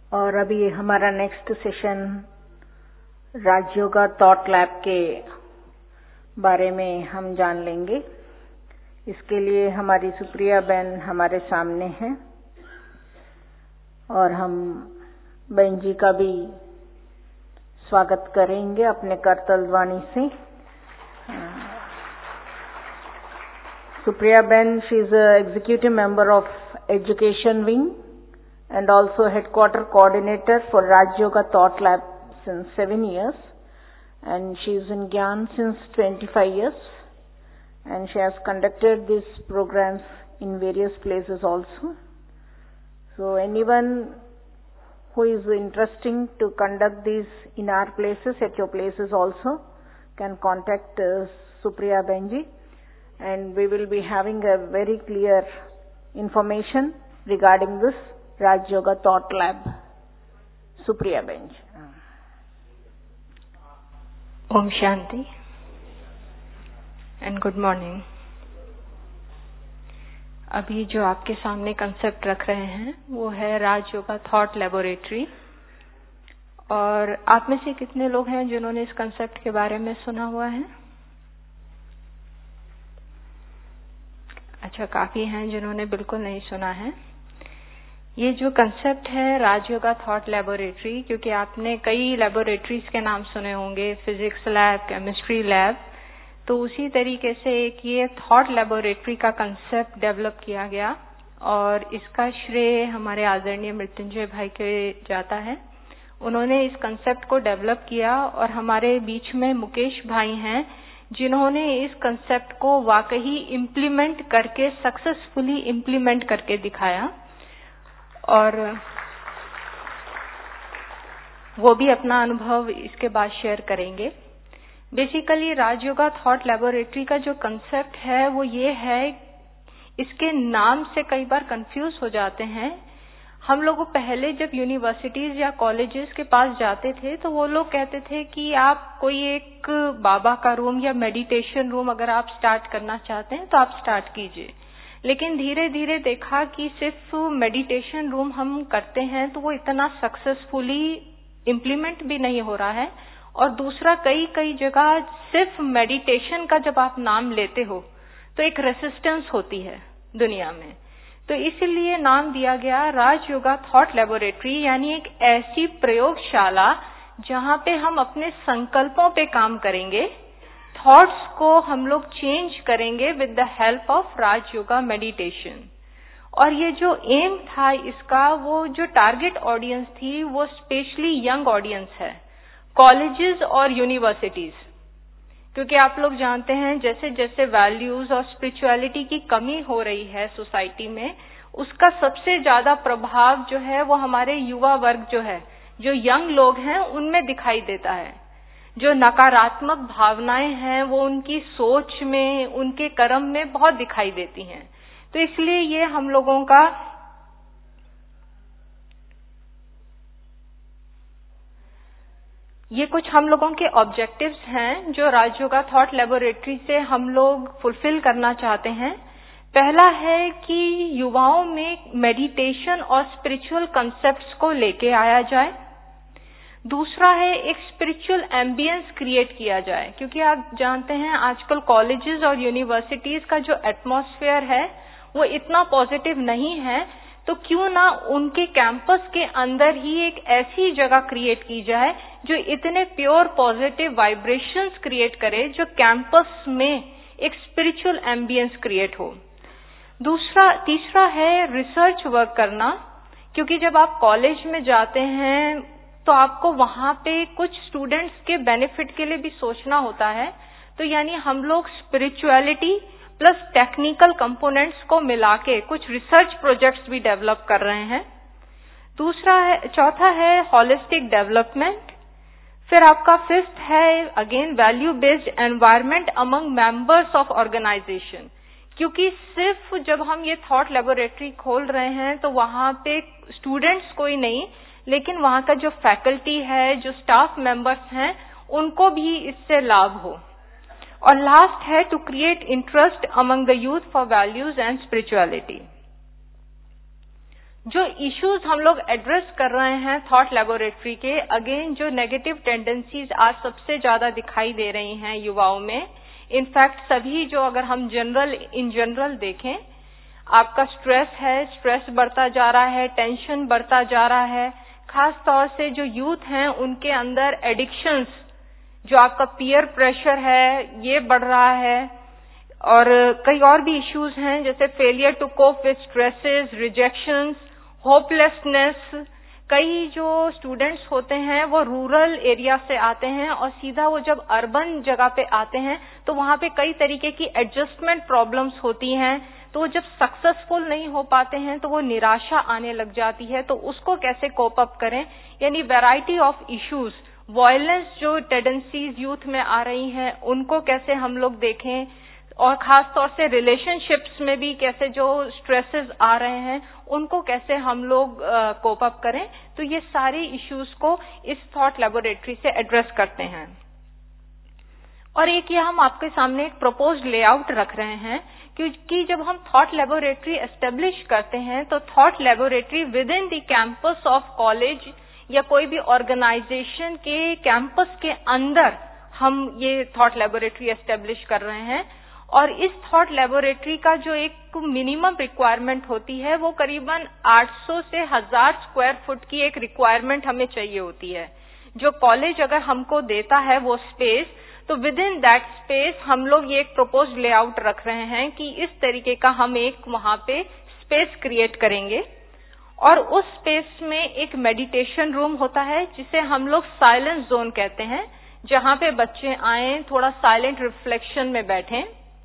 और अभी हमारा next session Rajyoga thought lab के बारे में हम जान लेंगे। इसके लिए हमारी सुप्रिया बहन हमारे सामने हैं और हम बहन जी का भी स्वागत करेंगे अपने करतल वाणी से। Supriya Ben, she is a executive member of Education Wing and also headquarter coordinator for Raj Yoga Thought Lab since 7 years, and she is in Gyan since 25 years, and she has conducted these programs in various places also. So anyone who is interested to conduct these in our places, at your places also, can contact Supriya Benji, and we will be having a very clear information regarding this Raj Yoga Thought Lab. Supriya Benji. Om Shanti and good morning. अभी जो आपके सामने concept रख रहे हैं वो है राज Yoga thought laboratory. और आप में से कितने लोग हैं जिन्होंने इस कंसेप्ट के बारे में सुना हुआ है? अच्छा, काफी हैं जिन्होंने बिल्कुल नहीं सुना है। ये जो कंसेप्ट है राज योगा थॉट लेबोरेटरी, क्योंकि आपने कई लेबोरेटरीज के नाम सुने होंगे, फिजिक्स लैब, केमिस्ट्री लैब, तो उसी तरीके से एक ये थॉट लेबोरेटरी का कंसेप्ट डेवलप किया गया और इसका श्रेय हमारे आदरणीय मृत्युंजय भाई के जाता है। उन्होंने इस कंसेप्ट को डेवलप किया और हमारे बीच में मुकेश भाई हैं जिन्होंने इस कंसेप्ट को वाकई इम्प्लीमेंट करके सक्सेसफुली इम्प्लीमेंट करके दिखाया और वो भी अपना अनुभव इसके बाद शेयर करेंगे। Basically Raj Yoga thought laboratory का जो कंसेप्ट है वो ये है, इसके नाम से कई बार कंफ्यूज हो जाते हैं। हम लोग पहले जब यूनिवर्सिटीज या कॉलेजेस के पास जाते थे तो वो लोग कहते थे कि आप कोई एक बाबा का रूम या मेडिटेशन रूम अगर आप स्टार्ट करना चाहते हैं तो आप स्टार्ट कीजिए। लेकिन धीरे धीरे देखा कि सिर्फ मेडिटेशन रूम हम करते हैं तो वो इतना सक्सेसफुली इम्प्लीमेंट भी नहीं हो रहा है, और दूसरा कई जगह सिर्फ मेडिटेशन का जब आप नाम लेते हो तो एक रेसिस्टेंस होती है दुनिया में। तो इसीलिए नाम दिया गया राज योगा थॉट लेबोरेटरी, यानी एक ऐसी प्रयोगशाला जहां पे हम अपने संकल्पों पे काम करेंगे, थॉट्स को हम लोग चेंज करेंगे with the help of Raj Yoga meditation. और ये जो एम था इसका, वो जो टारगेट ऑडियंस थी वो स्पेशली यंग ऑडियंस है, कॉलेजेस और यूनिवर्सिटीज, क्योंकि आप लोग जानते हैं जैसे जैसे वैल्यूज और स्पिरिचुअलिटी की कमी हो रही है सोसाइटी में, उसका सबसे ज्यादा प्रभाव जो है वो हमारे युवा वर्ग जो है, जो यंग लोग हैं, उनमें दिखाई देता है। जो नकारात्मक भावनाएं हैं वो उनकी सोच में, उनके कर्म में बहुत दिखाई देती हैं। तो इसलिए ये हम लोगों का ये कुछ हम लोगों के ऑब्जेक्टिव्स हैं जो राज योगा थॉट लेबोरेटरी से हम लोग फुलफिल करना चाहते हैं। पहला है कि युवाओं में मेडिटेशन और स्पिरिचुअल कॉन्सेप्ट्स को लेके आया जाए। दूसरा है एक स्पिरिचुअल एम्बियंस क्रिएट किया जाए, क्योंकि आप जानते हैं आजकल कॉलेजेस और यूनिवर्सिटीज का जो एटमॉस्फेयर है वो इतना पॉजिटिव नहीं है, तो क्यों ना उनके कैंपस के अंदर ही एक ऐसी जगह क्रिएट की जाए जो इतने प्योर पॉजिटिव वाइब्रेशंस क्रिएट करे, जो कैंपस में एक स्पिरिचुअल एम्बियंस क्रिएट हो। तीसरा है रिसर्च वर्क करना, क्योंकि जब आप कॉलेज में जाते हैं तो आपको वहां पे कुछ स्टूडेंट्स के बेनिफिट के लिए भी सोचना होता है। तो यानी हम लोग स्पिरिचुअलिटी प्लस टेक्निकल कंपोनेंट्स को मिला के कुछ रिसर्च प्रोजेक्ट्स भी डेवलप कर रहे हैं। चौथा है होलिस्टिक डेवलपमेंट। फिर आपका फिफ्थ है again value based environment among members of organisation, क्योंकि सिर्फ जब हम ये थॉट लेबोरेटरी खोल रहे हैं तो वहां पे स्टूडेंट्स कोई नहीं, लेकिन वहां का जो फैकल्टी है, जो स्टाफ मेंबर्स हैं, उनको भी इससे लाभ हो। और लास्ट है to create interest among the youth for values and spirituality. जो इश्यूज हम लोग एड्रेस कर रहे हैं थॉट लेबोरेटरी के, अगेन जो नेगेटिव टेंडेंसीज आज सबसे ज्यादा दिखाई दे रही हैं युवाओं में, इनफैक्ट सभी जो अगर हम इन जनरल देखें, आपका स्ट्रेस है, स्ट्रेस बढ़ता जा रहा है, टेंशन बढ़ता जा रहा है, खास तौर से जो यूथ हैं उनके अंदर एडिक्शंस, जो आपका पीयर प्रेशर है ये बढ़ रहा है, और कई और भी इश्यूज हैं जैसे failure to cope with stresses, rejections, hopelessness. कई जो स्टूडेंट्स होते हैं वो रूरल एरिया से आते हैं और सीधा वो जब अर्बन जगह पे आते हैं तो वहां पे कई तरीके की एडजस्टमेंट प्रॉब्लम्स होती हैं, तो वो जब सक्सेसफुल नहीं हो पाते हैं तो वो निराशा आने लग जाती है। तो उसको कैसे कोप अप करें, यानी वैरायटी ऑफ इश्यूज, वायलेंस जो टेंडेंसीज यूथ में आ रही हैं उनको कैसे हम लोग देखें, और खास तौर से रिलेशनशिप्स में भी कैसे जो स्ट्रेसेस आ रहे हैं उनको कैसे हम लोग कोप अप करें। तो ये सारे इश्यूज को इस थॉट लेबोरेटरी से एड्रेस करते हैं। और एक ये हम आपके सामने एक प्रपोज्ड लेआउट रख रहे हैं, क्योंकि जब हम थॉट लेबोरेटरी एस्टेब्लिश करते हैं तो thought laboratory within the campus of college या कोई भी ऑर्गेनाइजेशन के कैंपस के अंदर हम ये थॉट लेबोरेटरी एस्टेब्लिश कर रहे हैं। और इस थॉट लेबोरेटरी का जो एक मिनिमम रिक्वायरमेंट होती है वो करीबन 800 से 1000 स्क्वायर फुट की एक रिक्वायरमेंट हमें चाहिए होती है। जो कॉलेज अगर हमको देता है वो स्पेस, तो विद इन दैट स्पेस हम लोग ये एक प्रपोज्ड लेआउट रख रहे हैं कि इस तरीके का हम एक वहां पे स्पेस क्रिएट करेंगे। और उस स्पेस में एक मेडिटेशन रूम होता है जिसे हम लोग साइलेंस जोन कहते हैं, जहां पे बच्चे आए थोड़ा साइलेंट रिफ्लेक्शन में बैठें।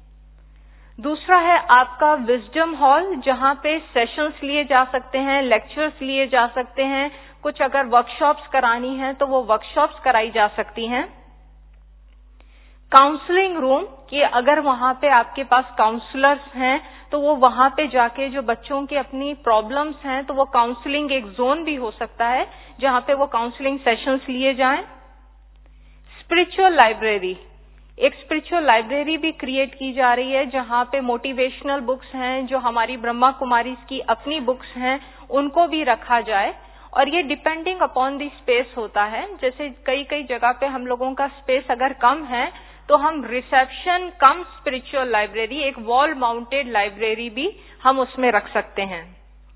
दूसरा है आपका विजडम हॉल, जहां पे सेशंस लिए जा सकते हैं, लेक्चर्स लिए जा सकते हैं, कुछ अगर वर्कशॉप्स करानी है तो वो वर्कशॉप्स कराई जा सकती हैं। काउंसलिंग रूम, कि अगर वहां पे आपके पास काउंसलर्स हैं तो वो वहां पे जाके जो बच्चों की अपनी प्रॉब्लम्स हैं तो वो काउंसलिंग एक जोन भी हो सकता है जहां पे वो काउंसलिंग सेशंस लिए जाएं। स्पिरिचुअल लाइब्रेरी, एक स्पिरिचुअल लाइब्रेरी भी क्रिएट की जा रही है जहां पे मोटिवेशनल बुक्स हैं, जो हमारी ब्रह्मा कुमारीज की अपनी बुक्स हैं उनको भी रखा जाए। और ये डिपेंडिंग अपॉन द स्पेस होता है, जैसे कई जगह पे हम लोगों का स्पेस अगर कम है तो हम रिसेप्शन कम स्पिरिचुअल लाइब्रेरी, एक वॉल माउंटेड लाइब्रेरी भी हम उसमें रख सकते हैं।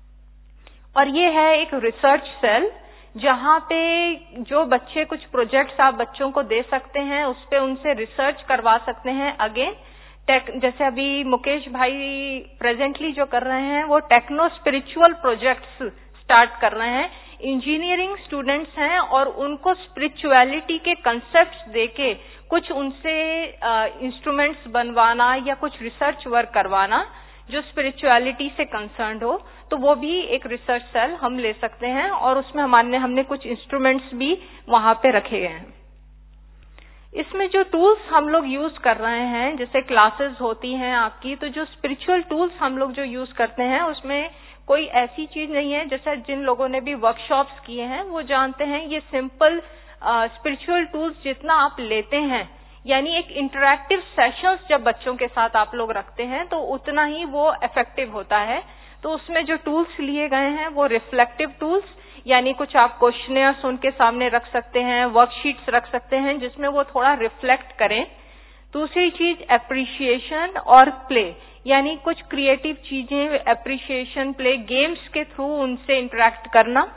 और ये है एक रिसर्च सेल, जहां पे जो बच्चे कुछ प्रोजेक्ट्स आप बच्चों को दे सकते हैं, उस पे उनसे रिसर्च करवा सकते हैं। अगेन जैसे अभी मुकेश भाई प्रेजेंटली जो कर रहे हैं वो टेक्नो स्पिरिचुअल प्रोजेक्ट्स स्टार्ट कर रहे हैं। इंजीनियरिंग स्टूडेंट्स हैं और उनको स्पिरिचुअलिटी के कंसेप्ट्स देके कुछ उनसे इंस्ट्रूमेंट्स बनवाना या कुछ रिसर्च वर्क करवाना जो स्पिरिचुअलिटी से कंसर्न्ड हो, तो वो भी एक रिसर्च सेल हम ले सकते हैं। और उसमें हमने कुछ इंस्ट्रूमेंट्स भी वहां पे रखे गए हैं। इसमें जो टूल्स हम लोग यूज कर रहे हैं, जैसे क्लासेस होती हैं आपकी, तो जो स्पिरिचुअल टूल्स हम लोग जो यूज करते हैं उसमें कोई ऐसी चीज नहीं है, जैसे जिन लोगों ने भी वर्कशॉप्स किए हैं वो जानते हैं, ये सिंपल स्पिरिचुअल टूल्स जितना आप लेते हैं, यानी एक इंटरैक्टिव सेशंस जब बच्चों के साथ आप लोग रखते हैं तो उतना ही वो इफेक्टिव होता है। तो उसमें जो टूल्स लिए गए हैं वो रिफ्लेक्टिव टूल्स, यानी कुछ आप क्वेश्चनर्स उनके सामने रख सकते हैं, वर्कशीट्स रख सकते हैं जिसमें वो थोड़ा रिफ्लेक्ट करें। दूसरी चीज एप्रिशिएशन और प्ले, यानी कुछ क्रिएटिव चीजें, एप्रिशिएशन, प्ले, गेम्स के थ्रू उनसे इंटरैक्ट करना।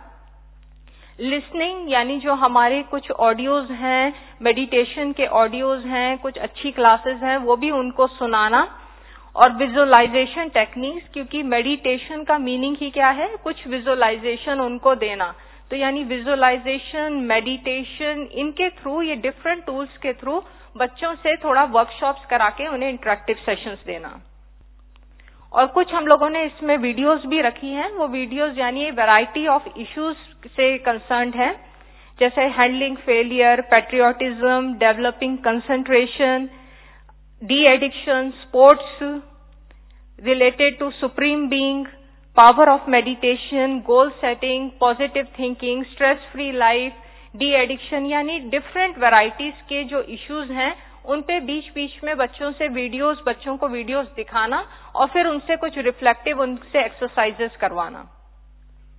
लिसनिंग, यानी जो हमारे कुछ ऑडियोज हैं, मेडिटेशन के ऑडियोज हैं, कुछ अच्छी क्लासेस हैं, वो भी उनको सुनाना। और विजुअलाइजेशन टेक्निक्स, क्योंकि मेडिटेशन का मीनिंग ही क्या है, कुछ विजुअलाइजेशन उनको देना। तो यानी विजुअलाइजेशन, मेडिटेशन, इनके थ्रू, ये डिफरेंट टूल्स के थ्रू बच्चों से थोड़ा वर्कशॉप्स करा के उन्हें इंटरैक्टिव सेशंस देना। और कुछ हम लोगों ने इसमें वीडियोस भी रखी हैं, वो वीडियोस यानी वैरायटी ऑफ इश्यूज से कंसर्न्ड है, जैसे handling failure, patriotism, developing concentration, de addiction, sports related to supreme being, power of meditation, goal setting, positive thinking, stress free life, de addiction, यानी डिफरेंट वैरायटीज के जो issues हैं उन पे बीच बीच में बच्चों को वीडियोस दिखाना और फिर उनसे कुछ रिफ्लेक्टिव उनसे एक्सरसाइजेस करवाना।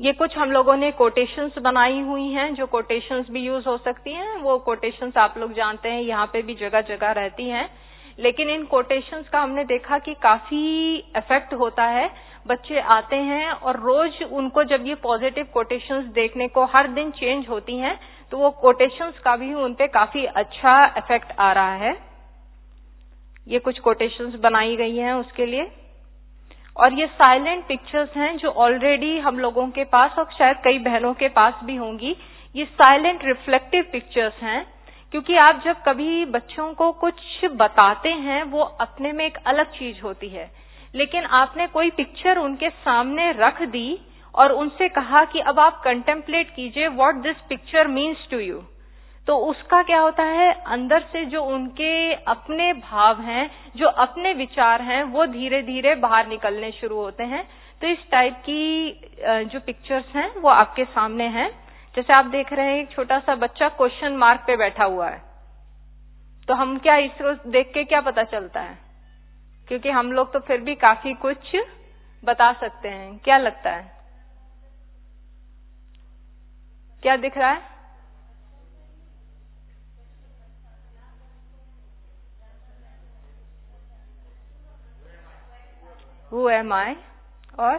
ये कुछ हम लोगों ने कोटेशंस बनाई हुई हैं, जो कोटेशंस भी यूज हो सकती हैं। वो कोटेशंस आप लोग जानते हैं यहाँ पे भी जगह जगह रहती हैं, लेकिन इन कोटेशंस का हमने देखा कि काफी इफेक्ट होता है। बच्चे आते हैं और रोज उनको जब ये पॉजिटिव कोटेशंस देखने को हर दिन चेंज होती हैं, तो वो कोटेशंस का भी उन पे काफी अच्छा इफेक्ट आ रहा है। ये कुछ कोटेशंस बनाई गई हैं उसके लिए। और ये साइलेंट पिक्चर्स हैं जो ऑलरेडी हम लोगों के पास और शायद कई बहनों के पास भी होंगी। ये साइलेंट रिफ्लेक्टिव पिक्चर्स हैं, क्योंकि आप जब कभी बच्चों को कुछ बताते हैं वो अपने में एक अलग चीज होती है, लेकिन आपने कोई पिक्चर उनके सामने रख दी और उनसे कहा कि अब आप कंटेम्पलेट कीजिए what this picture means to you, तो उसका क्या होता है, अंदर से जो उनके अपने भाव हैं, जो अपने विचार हैं, वो धीरे धीरे बाहर निकलने शुरू होते हैं। तो इस टाइप की जो पिक्चर्स हैं वो आपके सामने हैं। जैसे आप देख रहे हैं एक छोटा सा बच्चा क्वेश्चन मार्क पे बैठा हुआ है, तो हम क्या इसको देख के क्या पता चलता है, क्योंकि हम लोग तो फिर भी काफी कुछ बता सकते हैं। क्या लगता है, क्या दिख रहा है? Who am I? और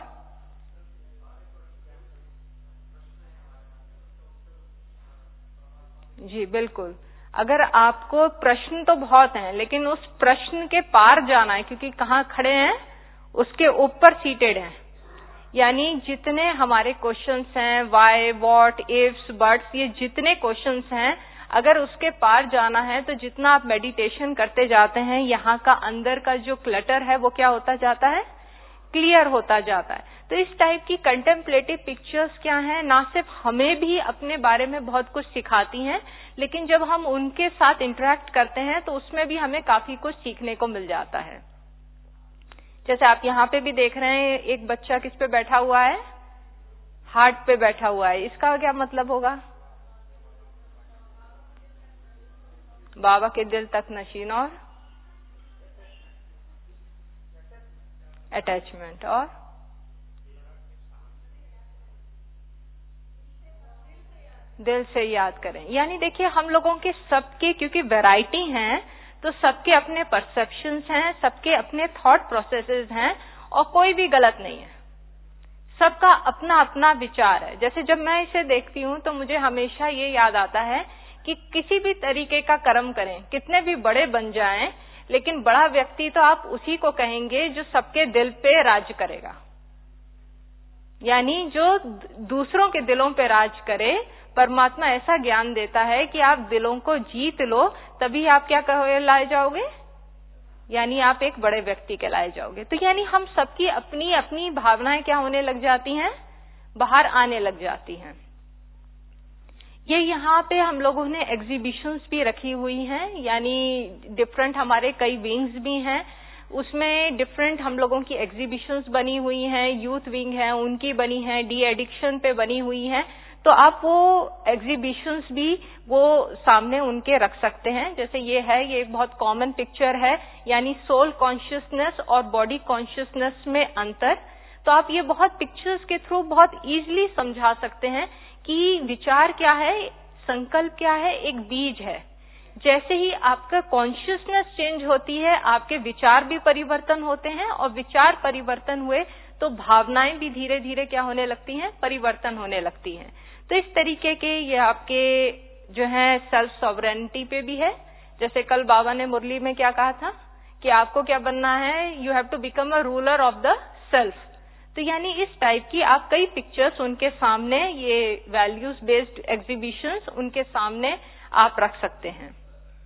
जी बिल्कुल, अगर आपको प्रश्न तो बहुत हैं, लेकिन उस प्रश्न के पार जाना है, क्योंकि कहाँ खड़े हैं, उसके ऊपर सीटेड हैं। यानी जितने हमारे क्वेश्चंस हैं, वाई, व्हाट, इफ्स, बट्स, ये जितने क्वेश्चंस हैं, अगर उसके पार जाना है तो जितना आप मेडिटेशन करते जाते हैं, यहाँ का अंदर का जो क्लटर है वो क्या होता जाता है, क्लियर होता जाता है। तो इस टाइप की कंटेम्पलेटिव पिक्चर्स क्या हैं, ना सिर्फ हमें भी अपने बारे में बहुत कुछ सिखाती हैं, लेकिन जब हम उनके साथ इंटरेक्ट करते हैं तो उसमें भी हमें काफी कुछ सीखने को मिल जाता है। जैसे आप यहाँ पे भी देख रहे हैं, एक बच्चा किस पे बैठा हुआ है, हार्ट पे बैठा हुआ है। इसका क्या मतलब होगा, बाबा के दिल तक नशीन और अटैचमेंट और दिल से याद करें। यानी देखिए हम लोगों के सबके, क्योंकि वैरायटी हैं, तो सबके अपने परसेप्शंस हैं, सबके अपने थॉट प्रोसेसेस हैं, और कोई भी गलत नहीं है, सबका अपना अपना विचार है। जैसे जब मैं इसे देखती हूँ तो मुझे हमेशा ये याद आता है कि किसी भी तरीके का कर्म करें, कितने भी बड़े बन जाएं, लेकिन बड़ा व्यक्ति तो आप उसी को कहेंगे जो सबके दिल पे राज करेगा, यानी जो दूसरों के दिलों पे राज करे। परमात्मा ऐसा ज्ञान देता है कि आप दिलों को जीत लो, तभी आप क्या कहलाए जाओगे, यानी आप एक बड़े व्यक्ति कहलाए जाओगे। तो यानी हम सबकी अपनी अपनी भावनाएं क्या होने लग जाती हैं, बाहर आने लग जाती हैं। ये यहाँ पे हम लोगों ने एग्जीबिशंस भी रखी हुई हैं, यानी डिफरेंट हमारे कई विंग्स भी हैं, उसमें डिफरेंट हम लोगों की एग्जीबिशंस बनी हुई हैं। यूथ विंग है उनकी बनी है, डी एडिक्शन पे बनी हुई है। तो आप वो एग्जीबिशंस भी वो सामने उनके रख सकते हैं। जैसे ये है, ये एक बहुत कॉमन पिक्चर है, यानी सोल कॉन्शियसनेस और बॉडी कॉन्शियसनेस में अंतर। तो आप ये बहुत पिक्चर्स के थ्रू बहुत इजीली समझा सकते हैं कि विचार क्या है, संकल्प क्या है, एक बीज है। जैसे ही आपका कॉन्शियसनेस चेंज होती है, आपके विचार भी परिवर्तन होते हैं, और विचार परिवर्तन हुए तो भावनाएं भी धीरे धीरे क्या होने लगती हैं, परिवर्तन होने लगती हैं। तो इस तरीके के ये आपके जो है सेल्फ सॉवरेनिटी पे भी है। जैसे कल बाबा ने मुरली में क्या कहा था कि आपको क्या बनना है, you have to become a ruler of the self. तो यानी इस टाइप की आप कई पिक्चर्स उनके सामने, ये वैल्यूज बेस्ड एग्जीबिशंस उनके सामने आप रख सकते हैं,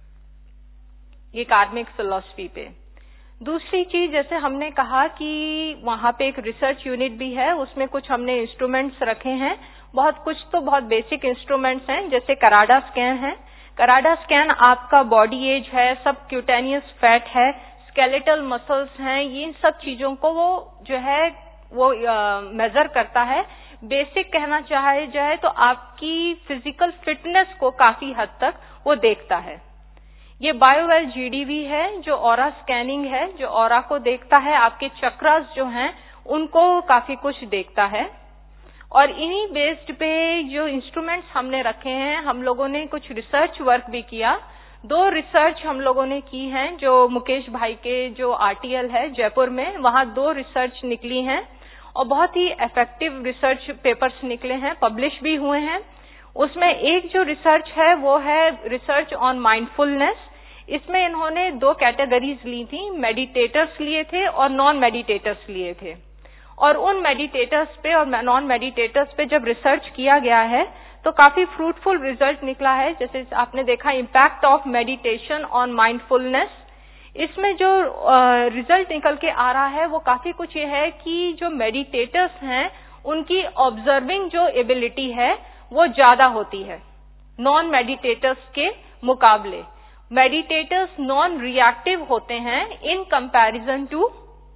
ये कार्मिक फिलॉसफी पे। दूसरी चीज, जैसे हमने कहा कि वहां पे एक रिसर्च यूनिट भी है, उसमें कुछ हमने इंस्ट्रूमेंट्स रखे हैं। बहुत कुछ तो बहुत बेसिक इंस्ट्रूमेंट्स हैं, जैसे कराडा स्कैन है। कराडा स्कैन आपका बॉडी एज है, सब क्यूटेनियस फैट है, स्केलेटल मसल्स हैं, इन सब चीजों को वो जो है वो मेजर करता है। बेसिक कहना चाहे जाए तो आपकी फिजिकल फिटनेस को काफी हद तक वो देखता है। ये बायोवेल जीडीवी है, जो ऑरा स्कैनिंग है, जो ऑरा को देखता है, आपके चक्रास जो हैं उनको काफी कुछ देखता है। और इन्हीं बेस्ड पे जो इंस्ट्रूमेंट्स हमने रखे हैं, हम लोगों ने कुछ रिसर्च वर्क भी किया। 2 रिसर्च हम लोगों ने की हैं, जो मुकेश भाई के जो RTL है जयपुर में, वहां 2 रिसर्च निकली हैं और बहुत ही इफेक्टिव रिसर्च पेपर्स निकले हैं, पब्लिश भी हुए हैं। उसमें एक जो रिसर्च है वो है रिसर्च ऑन माइंडफुलनेस। इसमें इन्होंने 2 कैटेगरीज ली थी, मेडिटेटर्स लिए थे और नॉन मेडिटेटर्स लिए थे। और उन मेडिटेटर्स पे और नॉन मेडिटेटर्स पे जब रिसर्च किया गया है तो काफी फ्रूटफुल रिजल्ट निकला है। जैसे आपने देखा impact of meditation on mindfulness, इसमें जो रिजल्ट निकल के आ रहा है वो काफी कुछ ये है कि जो मेडिटेटर्स हैं उनकी ऑब्जर्विंग जो एबिलिटी है वो ज्यादा होती है नॉन मेडिटेटर्स के मुकाबले। मेडिटेटर्स नॉन रिएक्टिव होते हैं in comparison to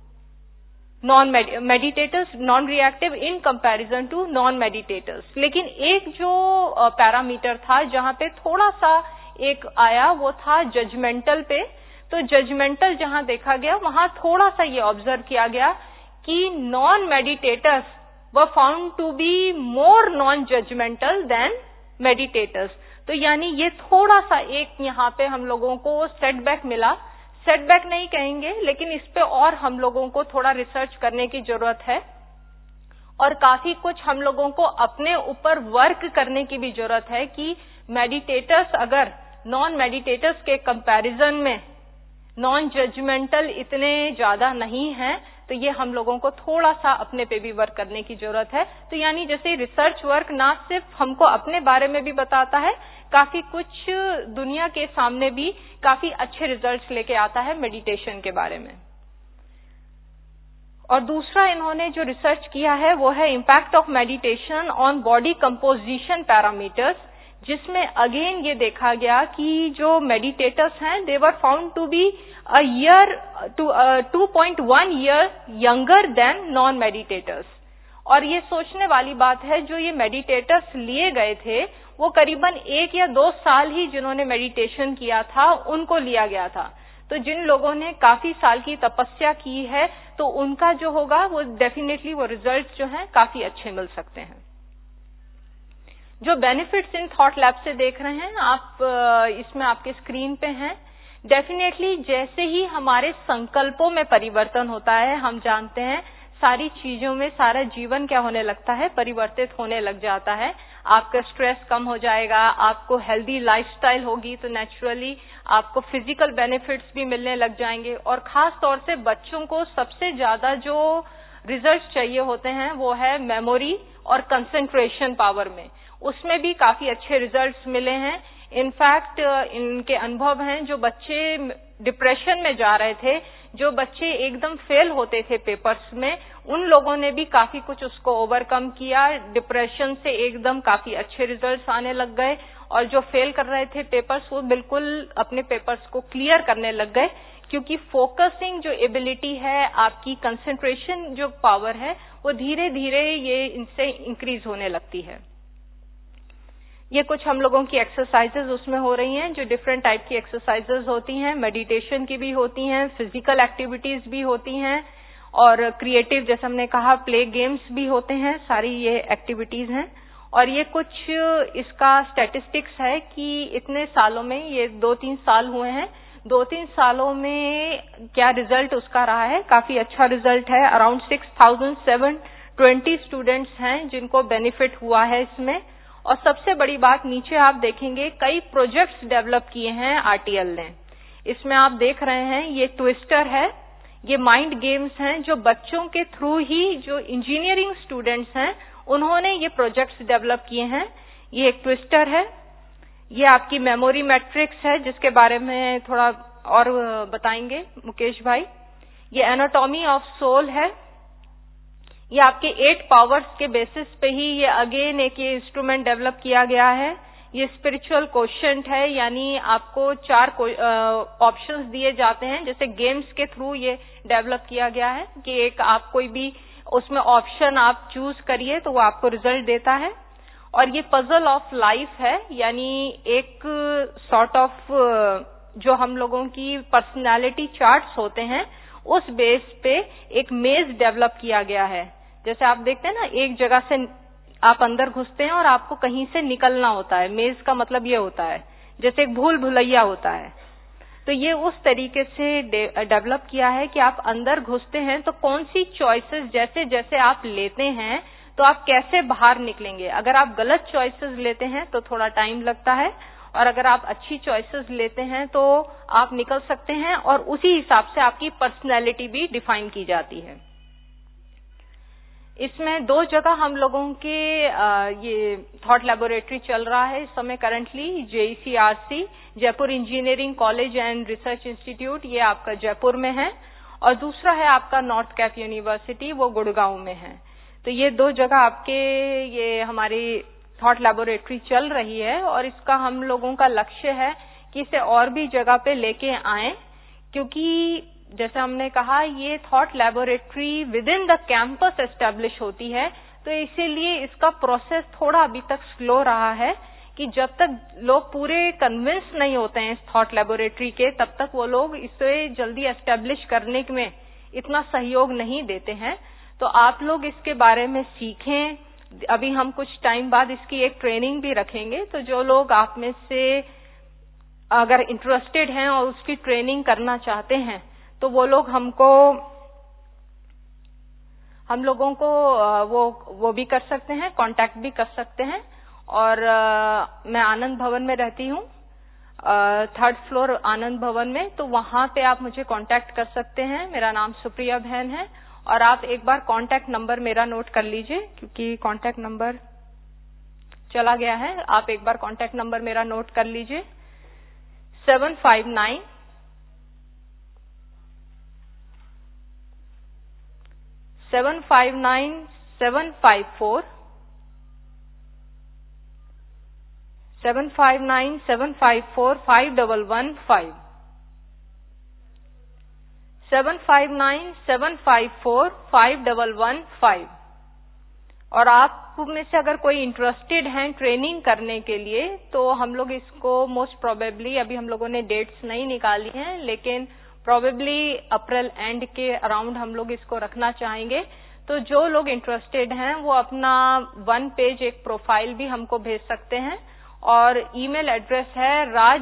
meditators non reactive in comparison to non meditators. लेकिन एक जो पैरामीटर था जहां पे थोड़ा सा एक आया वो था जजमेंटल पे। तो जजमेंटल जहां देखा गया वहां थोड़ा सा ये ऑब्जर्व किया गया कि non meditators were found to be more non judgmental than meditators. तो यानी ये थोड़ा सा एक यहाँ पे हम लोगों को सेटबैक मिला। सेटबैक नहीं कहेंगे, लेकिन इस पे और हम लोगों को थोड़ा रिसर्च करने की जरूरत है और काफी कुछ हम लोगों को अपने ऊपर वर्क करने की भी जरूरत है कि मेडिटेटर्स अगर नॉन मेडिटेटर्स के कंपैरिजन में नॉन जजमेंटल इतने ज्यादा नहीं हैं, तो ये हम लोगों को थोड़ा सा अपने पे भी वर्क करने की जरूरत है। तो यानी जैसे रिसर्च वर्क ना सिर्फ हमको अपने बारे में भी बताता है, काफी कुछ दुनिया के सामने भी काफी अच्छे रिजल्ट्स लेके आता है मेडिटेशन के बारे में। और दूसरा इन्होंने जो रिसर्च किया है वो है impact of meditation on body composition parameters, जिसमें अगेन ये देखा गया कि जो मेडिटेटर्स हैं they were found to be 2.1 year younger than non meditators. और ये सोचने वाली बात है, जो ये मेडिटेटर्स लिए गए थे वो करीबन 1 या 2 साल ही जिन्होंने मेडिटेशन किया था उनको लिया गया था। तो जिन लोगों ने काफी साल की तपस्या की है तो उनका जो होगा वो डेफिनेटली वो रिजल्ट जो हैं काफी अच्छे मिल सकते हैं। जो बेनिफिट्स इन थॉट लैब से देख रहे हैं आप, इसमें आपके स्क्रीन पे हैं। डेफिनेटली जैसे ही हमारे संकल्पों में परिवर्तन होता है, हम जानते हैं सारी चीजों में सारा जीवन क्या होने लगता है, परिवर्तित होने लग जाता है। आपका स्ट्रेस कम हो जाएगा, आपको हेल्दी लाइफस्टाइल होगी तो नेचुरली आपको फिजिकल बेनिफिट्स भी मिलने लग जाएंगे। और खास तौर से बच्चों को सबसे ज्यादा जो रिजल्ट चाहिए होते हैं वो है मेमोरी और कंसंट्रेशन पावर में, उसमें भी काफी अच्छे रिजल्ट्स मिले हैं। इनफैक्ट इनके अनुभव हैं, जो बच्चे डिप्रेशन में जा रहे थे, जो बच्चे एकदम फेल होते थे पेपर्स में, उन लोगों ने भी काफी कुछ उसको ओवरकम किया, डिप्रेशन से एकदम काफी अच्छे रिजल्ट्स आने लग गए। और जो फेल कर रहे थे पेपर्स वो बिल्कुल अपने पेपर्स को क्लियर करने लग गए, क्योंकि फोकसिंग जो एबिलिटी है, आपकी कंसंट्रेशन जो पावर है वो धीरे धीरे ये इनसे इंक्रीज होने लगती है। ये कुछ हम लोगों की एक्सरसाइजेज उसमें हो रही हैं, जो डिफरेंट टाइप की एक्सरसाइजेज होती हैं, मेडिटेशन की भी होती हैं, फिजिकल एक्टिविटीज भी होती हैं और क्रिएटिव जैसे हमने कहा प्ले गेम्स भी होते हैं, सारी ये एक्टिविटीज हैं। और ये कुछ इसका स्टैटिस्टिक्स है कि इतने सालों में, ये 2-3 साल हुए हैं, 2-3 सालों में क्या रिजल्ट उसका रहा है, काफी अच्छा रिजल्ट है। अराउंड 6,720 स्टूडेंट्स हैं जिनको बेनिफिट हुआ है इसमें। और सबसे बड़ी बात, नीचे आप देखेंगे कई प्रोजेक्ट्स डेवलप किए हैं RTL ने। इसमें आप देख रहे हैं ये ट्विस्टर है, ये माइंड गेम्स हैं जो बच्चों के थ्रू ही जो इंजीनियरिंग स्टूडेंट्स हैं उन्होंने ये प्रोजेक्ट्स डेवलप किए हैं। ये एक ट्विस्टर है, ये आपकी मेमोरी मैट्रिक्स है जिसके बारे में थोड़ा और बताएंगे मुकेश भाई। ये एनाटॉमी ऑफ सोल है, ये आपके 8 पावर्स के बेसिस पे ही ये अगेन एक ये इंस्ट्रूमेंट डेवलप किया गया है। ये स्पिरिचुअल क्वोशंट है, यानी आपको 4 ऑप्शंस दिए जाते हैं, जैसे गेम्स के थ्रू ये डेवलप किया गया है कि एक आप कोई भी उसमें ऑप्शन आप चूज करिए तो वो आपको रिजल्ट देता है। और ये पजल ऑफ लाइफ है, यानी एक सॉर्ट ऑफ जो हम लोगों की पर्सनालिटी चार्ट्स होते हैं उस बेस पे एक मेज डेवलप किया गया है। जैसे आप देखते हैं ना, एक जगह से आप अंदर घुसते हैं और आपको कहीं से निकलना होता है। मेज का मतलब ये होता है जैसे एक भूल भुलैया होता है। तो ये उस तरीके से डेवलप किया है कि आप अंदर घुसते हैं तो कौन सी चॉइसेस जैसे जैसे आप लेते हैं तो आप कैसे बाहर निकलेंगे। अगर आप गलत चॉइसेस लेते हैं तो थोड़ा टाइम लगता है, और अगर आप अच्छी चॉइसेस लेते हैं तो आप निकल सकते हैं, और उसी हिसाब से आपकी पर्सनैलिटी भी डिफाइन की जाती है। इसमें 2 जगह हम लोगों के ये थॉट लैबोरेटरी चल रहा है इस समय currently. JECRC Jaipur engineering college and research institute, ये आपका जयपुर में है, और दूसरा है आपका नॉर्थ कैप यूनिवर्सिटी, वो गुड़गांव में है। तो ये 2 जगह आपके ये हमारी थॉट लैबोरेटरी चल रही है, और इसका हम लोगों का लक्ष्य है कि इसे और भी जगह पे लेके आएं, क्योंकि जैसे हमने कहा ये thought laboratory within the campus establish होती है, तो इसीलिए इसका प्रोसेस थोड़ा अभी तक स्लो रहा है कि जब तक लोग पूरे कन्विंस नहीं होते हैं इस थॉट लैबोरेटरी के, तब तक वो लोग इसे जल्दी एस्टेब्लिश करने में इतना सहयोग नहीं देते हैं। तो आप लोग इसके बारे में सीखें। अभी हम कुछ टाइम बाद इसकी एक ट्रेनिंग भी रखेंगे, तो जो लोग आप में से अगर इंटरेस्टेड हैं और उसकी ट्रेनिंग करना चाहते हैं तो वो लोग हम लोगों को वो भी कर सकते हैं, कांटेक्ट भी कर सकते हैं। और मैं आनंद भवन में रहती हूँ, 3rd फ्लोर आनंद भवन में, तो वहां पे आप मुझे कांटेक्ट कर सकते हैं। मेरा नाम सुप्रिया बहन है, और आप एक बार कांटेक्ट नंबर मेरा नोट कर लीजिए, क्योंकि कांटेक्ट नंबर चला गया है। आप एक बार कांटेक्ट नंबर मेरा नोट कर लीजिए, 759 754 759 754 5115 759 754 5115। और आप में से अगर कोई इंटरेस्टेड हैं ट्रेनिंग करने के लिए, तो हम लोग इसको मोस्ट प्रोबेबली, अभी हम लोगों ने डेट्स नहीं निकाली हैं, लेकिन प्रोबेबली अप्रैल एंड के अराउंड हम लोग इसको रखना चाहेंगे। तो जो लोग इंटरेस्टेड हैं वो अपना 1 पेज एक प्रोफाइल भी हमको भेज सकते हैं, और ईमेल एड्रेस है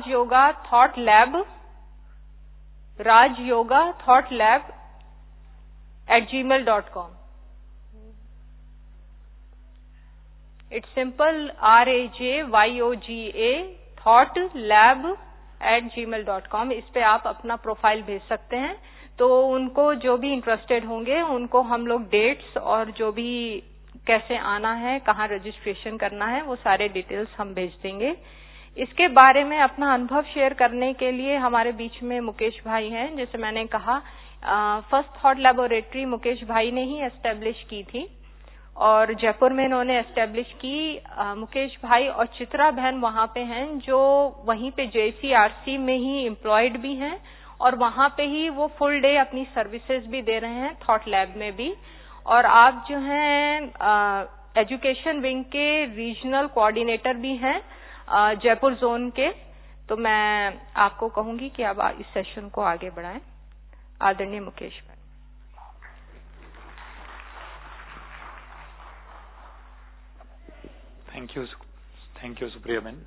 rajyogathoughlab@gmail.com। It's simple, RAJYOGA thoughtlab@gmail.com। इस पे आप अपना प्रोफाइल भेज सकते हैं। तो उनको जो भी इंटरेस्टेड होंगे उनको हम लोग डेट्स और जो भी कैसे आना है, कहाँ रजिस्ट्रेशन करना है, वो सारे डिटेल्स हम भेज देंगे। इसके बारे में अपना अनुभव शेयर करने के लिए हमारे बीच में मुकेश भाई हैं। जैसे मैंने कहा, फर्स्ट थॉट लैबोरेटरी मुकेश भाई ने ही एस्टेब्लिश की थी, और जयपुर में इन्होंने एस्टेब्लिश की। मुकेश भाई और चित्रा बहन वहां पे हैं, जो वहीं पे JECRC में ही एम्प्लॉयड भी हैं, और वहां पे ही वो फुल डे अपनी सर्विसेज भी दे रहे हैं थॉट लैब में भी। और आप जो हैं एजुकेशन विंग के रीजनल कोऑर्डिनेटर भी हैं जयपुर जोन के। तो मैं आपको कहूंगी कि अब इस सेशन को आगे बढ़ाएं। आदरणीय मुकेश भाई। थैंक यू सुप्रिया बहन।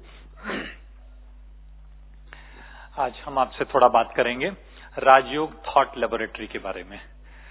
आज हम आपसे थोड़ा बात करेंगे राजयोग थॉट लैबोरेटरी के बारे में।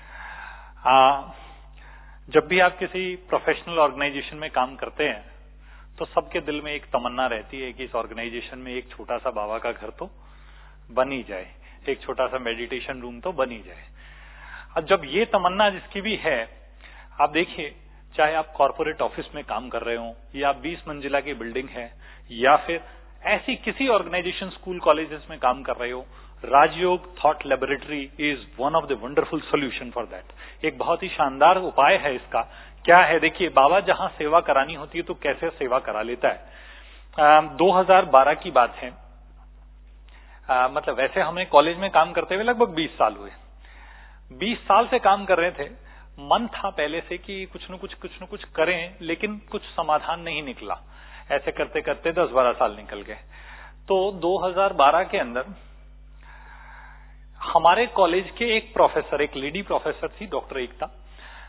जब भी आप किसी प्रोफेशनल ऑर्गेनाइजेशन में काम करते हैं तो सबके दिल में एक तमन्ना रहती है कि इस ऑर्गेनाइजेशन में एक छोटा सा बाबा का घर तो बन ही जाए, एक छोटा सा मेडिटेशन रूम तो बन ही जाए। अब जब ये तमन्ना जिसकी भी है, आप देखिए, चाहे आप कॉर्पोरेट ऑफिस में काम कर रहे हो, या 20 मंजिला की बिल्डिंग है, या फिर ऐसी किसी ऑर्गेनाइजेशन, स्कूल, कॉलेजेस में काम कर रहे हो, Rajyoga thought laboratory is one of the wonderful solution for that. एक बहुत ही शानदार उपाय है इसका। क्या है, देखिए, बाबा जहां सेवा करानी होती है तो कैसे सेवा करा लेता है। 2012 की बात है। मतलब वैसे हमें कॉलेज में काम करते हुए लगभग 20 साल हुए। 20 साल से काम कर रहे थे। मन था पहले से कि कुछ न कुछ करें, लेकिन कुछ समाधान नहीं निकला। ऐसे करते करते 10-12 साल निकल गए। तो 2012 के अंदर हमारे कॉलेज के एक प्रोफेसर, एक लेडी प्रोफेसर थी, डॉक्टर एकता,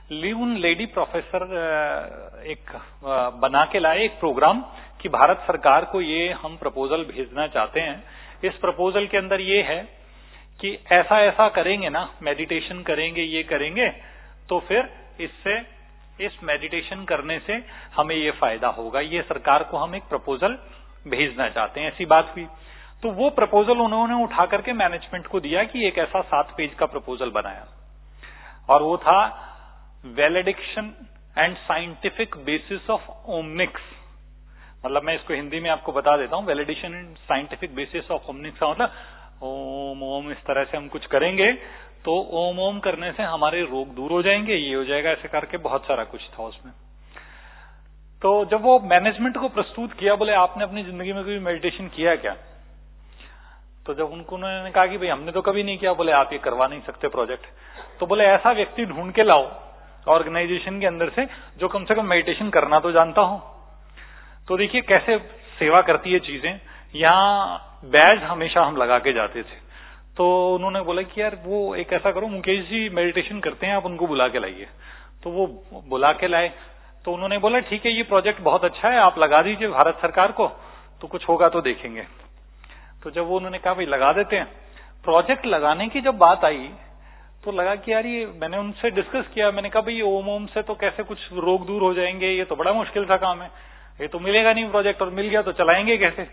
ल्यून लेडी प्रोफेसर एक बना के लाए एक प्रोग्राम कि भारत सरकार को ये हम प्रपोजल भेजना चाहते हैं। इस प्रपोजल के अंदर ये है कि ऐसा ऐसा करेंगे ना, मेडिटेशन करेंगे, ये करेंगे, तो फिर इससे इस मेडिटेशन करने से हमें ये फायदा होगा। ये सरकार को हम एक प्रपोजल भेजना चाहते हैं, ऐसी बात हुई। तो वो प्रपोजल उन्होंने उठा करके मैनेजमेंट को दिया कि एक ऐसा 7 पेज का प्रपोजल बनाया, और वो था validation and scientific basis of omnics. मतलब मैं इसको हिंदी में आपको बता देता हूं, validation and scientific basis of omnics का मतलब ओम ओम इस तरह से हम कुछ करेंगे तो ओम ओम करने से हमारे रोग दूर हो जाएंगे, ये हो जाएगा, ऐसे करके बहुत सारा कुछ था उसमें। तो जब वो मैनेजमेंट को प्रस्तुत किया, बोले आपने अपनी जिंदगी में कभी मेडिटेशन किया क्या? तो जब उन्होंने कहा कि भाई हमने तो कभी नहीं किया, बोले आप ये करवा नहीं सकते प्रोजेक्ट। तो बोले ऐसा व्यक्ति ढूंढ के लाओ ऑर्गेनाइजेशन के अंदर से जो कम से कम मेडिटेशन करना तो जानता हो। तो देखिए कैसे सेवा करती है चीजें। यहाँ बैज हमेशा हम लगा के जाते थे, तो उन्होंने बोला कि यार वो एक ऐसा करो, मुकेश जी मेडिटेशन करते हैं, आप उनको बुला के लाइए। तो वो बुला के लाए, तो उन्होंने बोला ठीक है ये प्रोजेक्ट बहुत अच्छा है, आप लगा दीजिए भारत सरकार को, तो कुछ होगा तो देखेंगे। तो जब वो उन्होंने कहा भाई लगा देते हैं, प्रोजेक्ट लगाने की जब बात आई तो लगा कि यार ये, मैंने उनसे डिस्कस किया, मैंने कहा भाई ओम ओम से तो कैसे कुछ रोग दूर हो जाएंगे, ये तो बड़ा मुश्किल सा काम है, ये तो मिलेगा नहीं प्रोजेक्ट, और मिल गया तो चलाएंगे कैसे।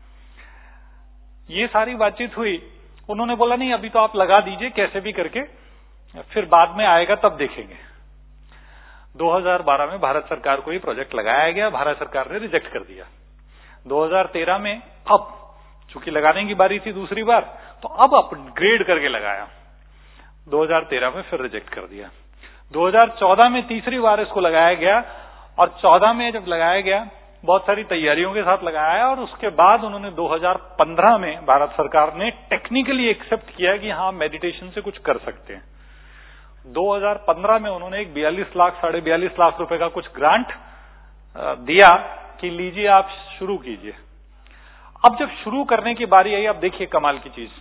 ये सारी बातचीत हुई। उन्होंने बोला नहीं अभी तो आप लगा दीजिए कैसे भी करके, फिर बाद में आएगा तब देखेंगे। 2012 में भारत सरकार को ये प्रोजेक्ट लगाया गया, भारत सरकार ने रिजेक्ट कर दिया। 2013 में अब चूंकि लगाने की बारी थी दूसरी बार, तो अब अपग्रेड करके लगाया। 2013 में फिर रिजेक्ट कर दिया। 2014 में तीसरी बार इसको लगाया गया, और 14 में जब लगाया गया बहुत सारी तैयारियों के साथ लगाया, और उसके बाद उन्होंने 2015 में भारत सरकार ने टेक्निकली एक्सेप्ट किया कि हाँ मेडिटेशन से कुछ कर सकते हैं। 2015 में उन्होंने एक 42 लाख 42.5 लाख रुपए का कुछ ग्रांट दिया कि लीजिए आप शुरू कीजिए। अब जब शुरू करने की बारी आई, अब देखिए कमाल की चीज,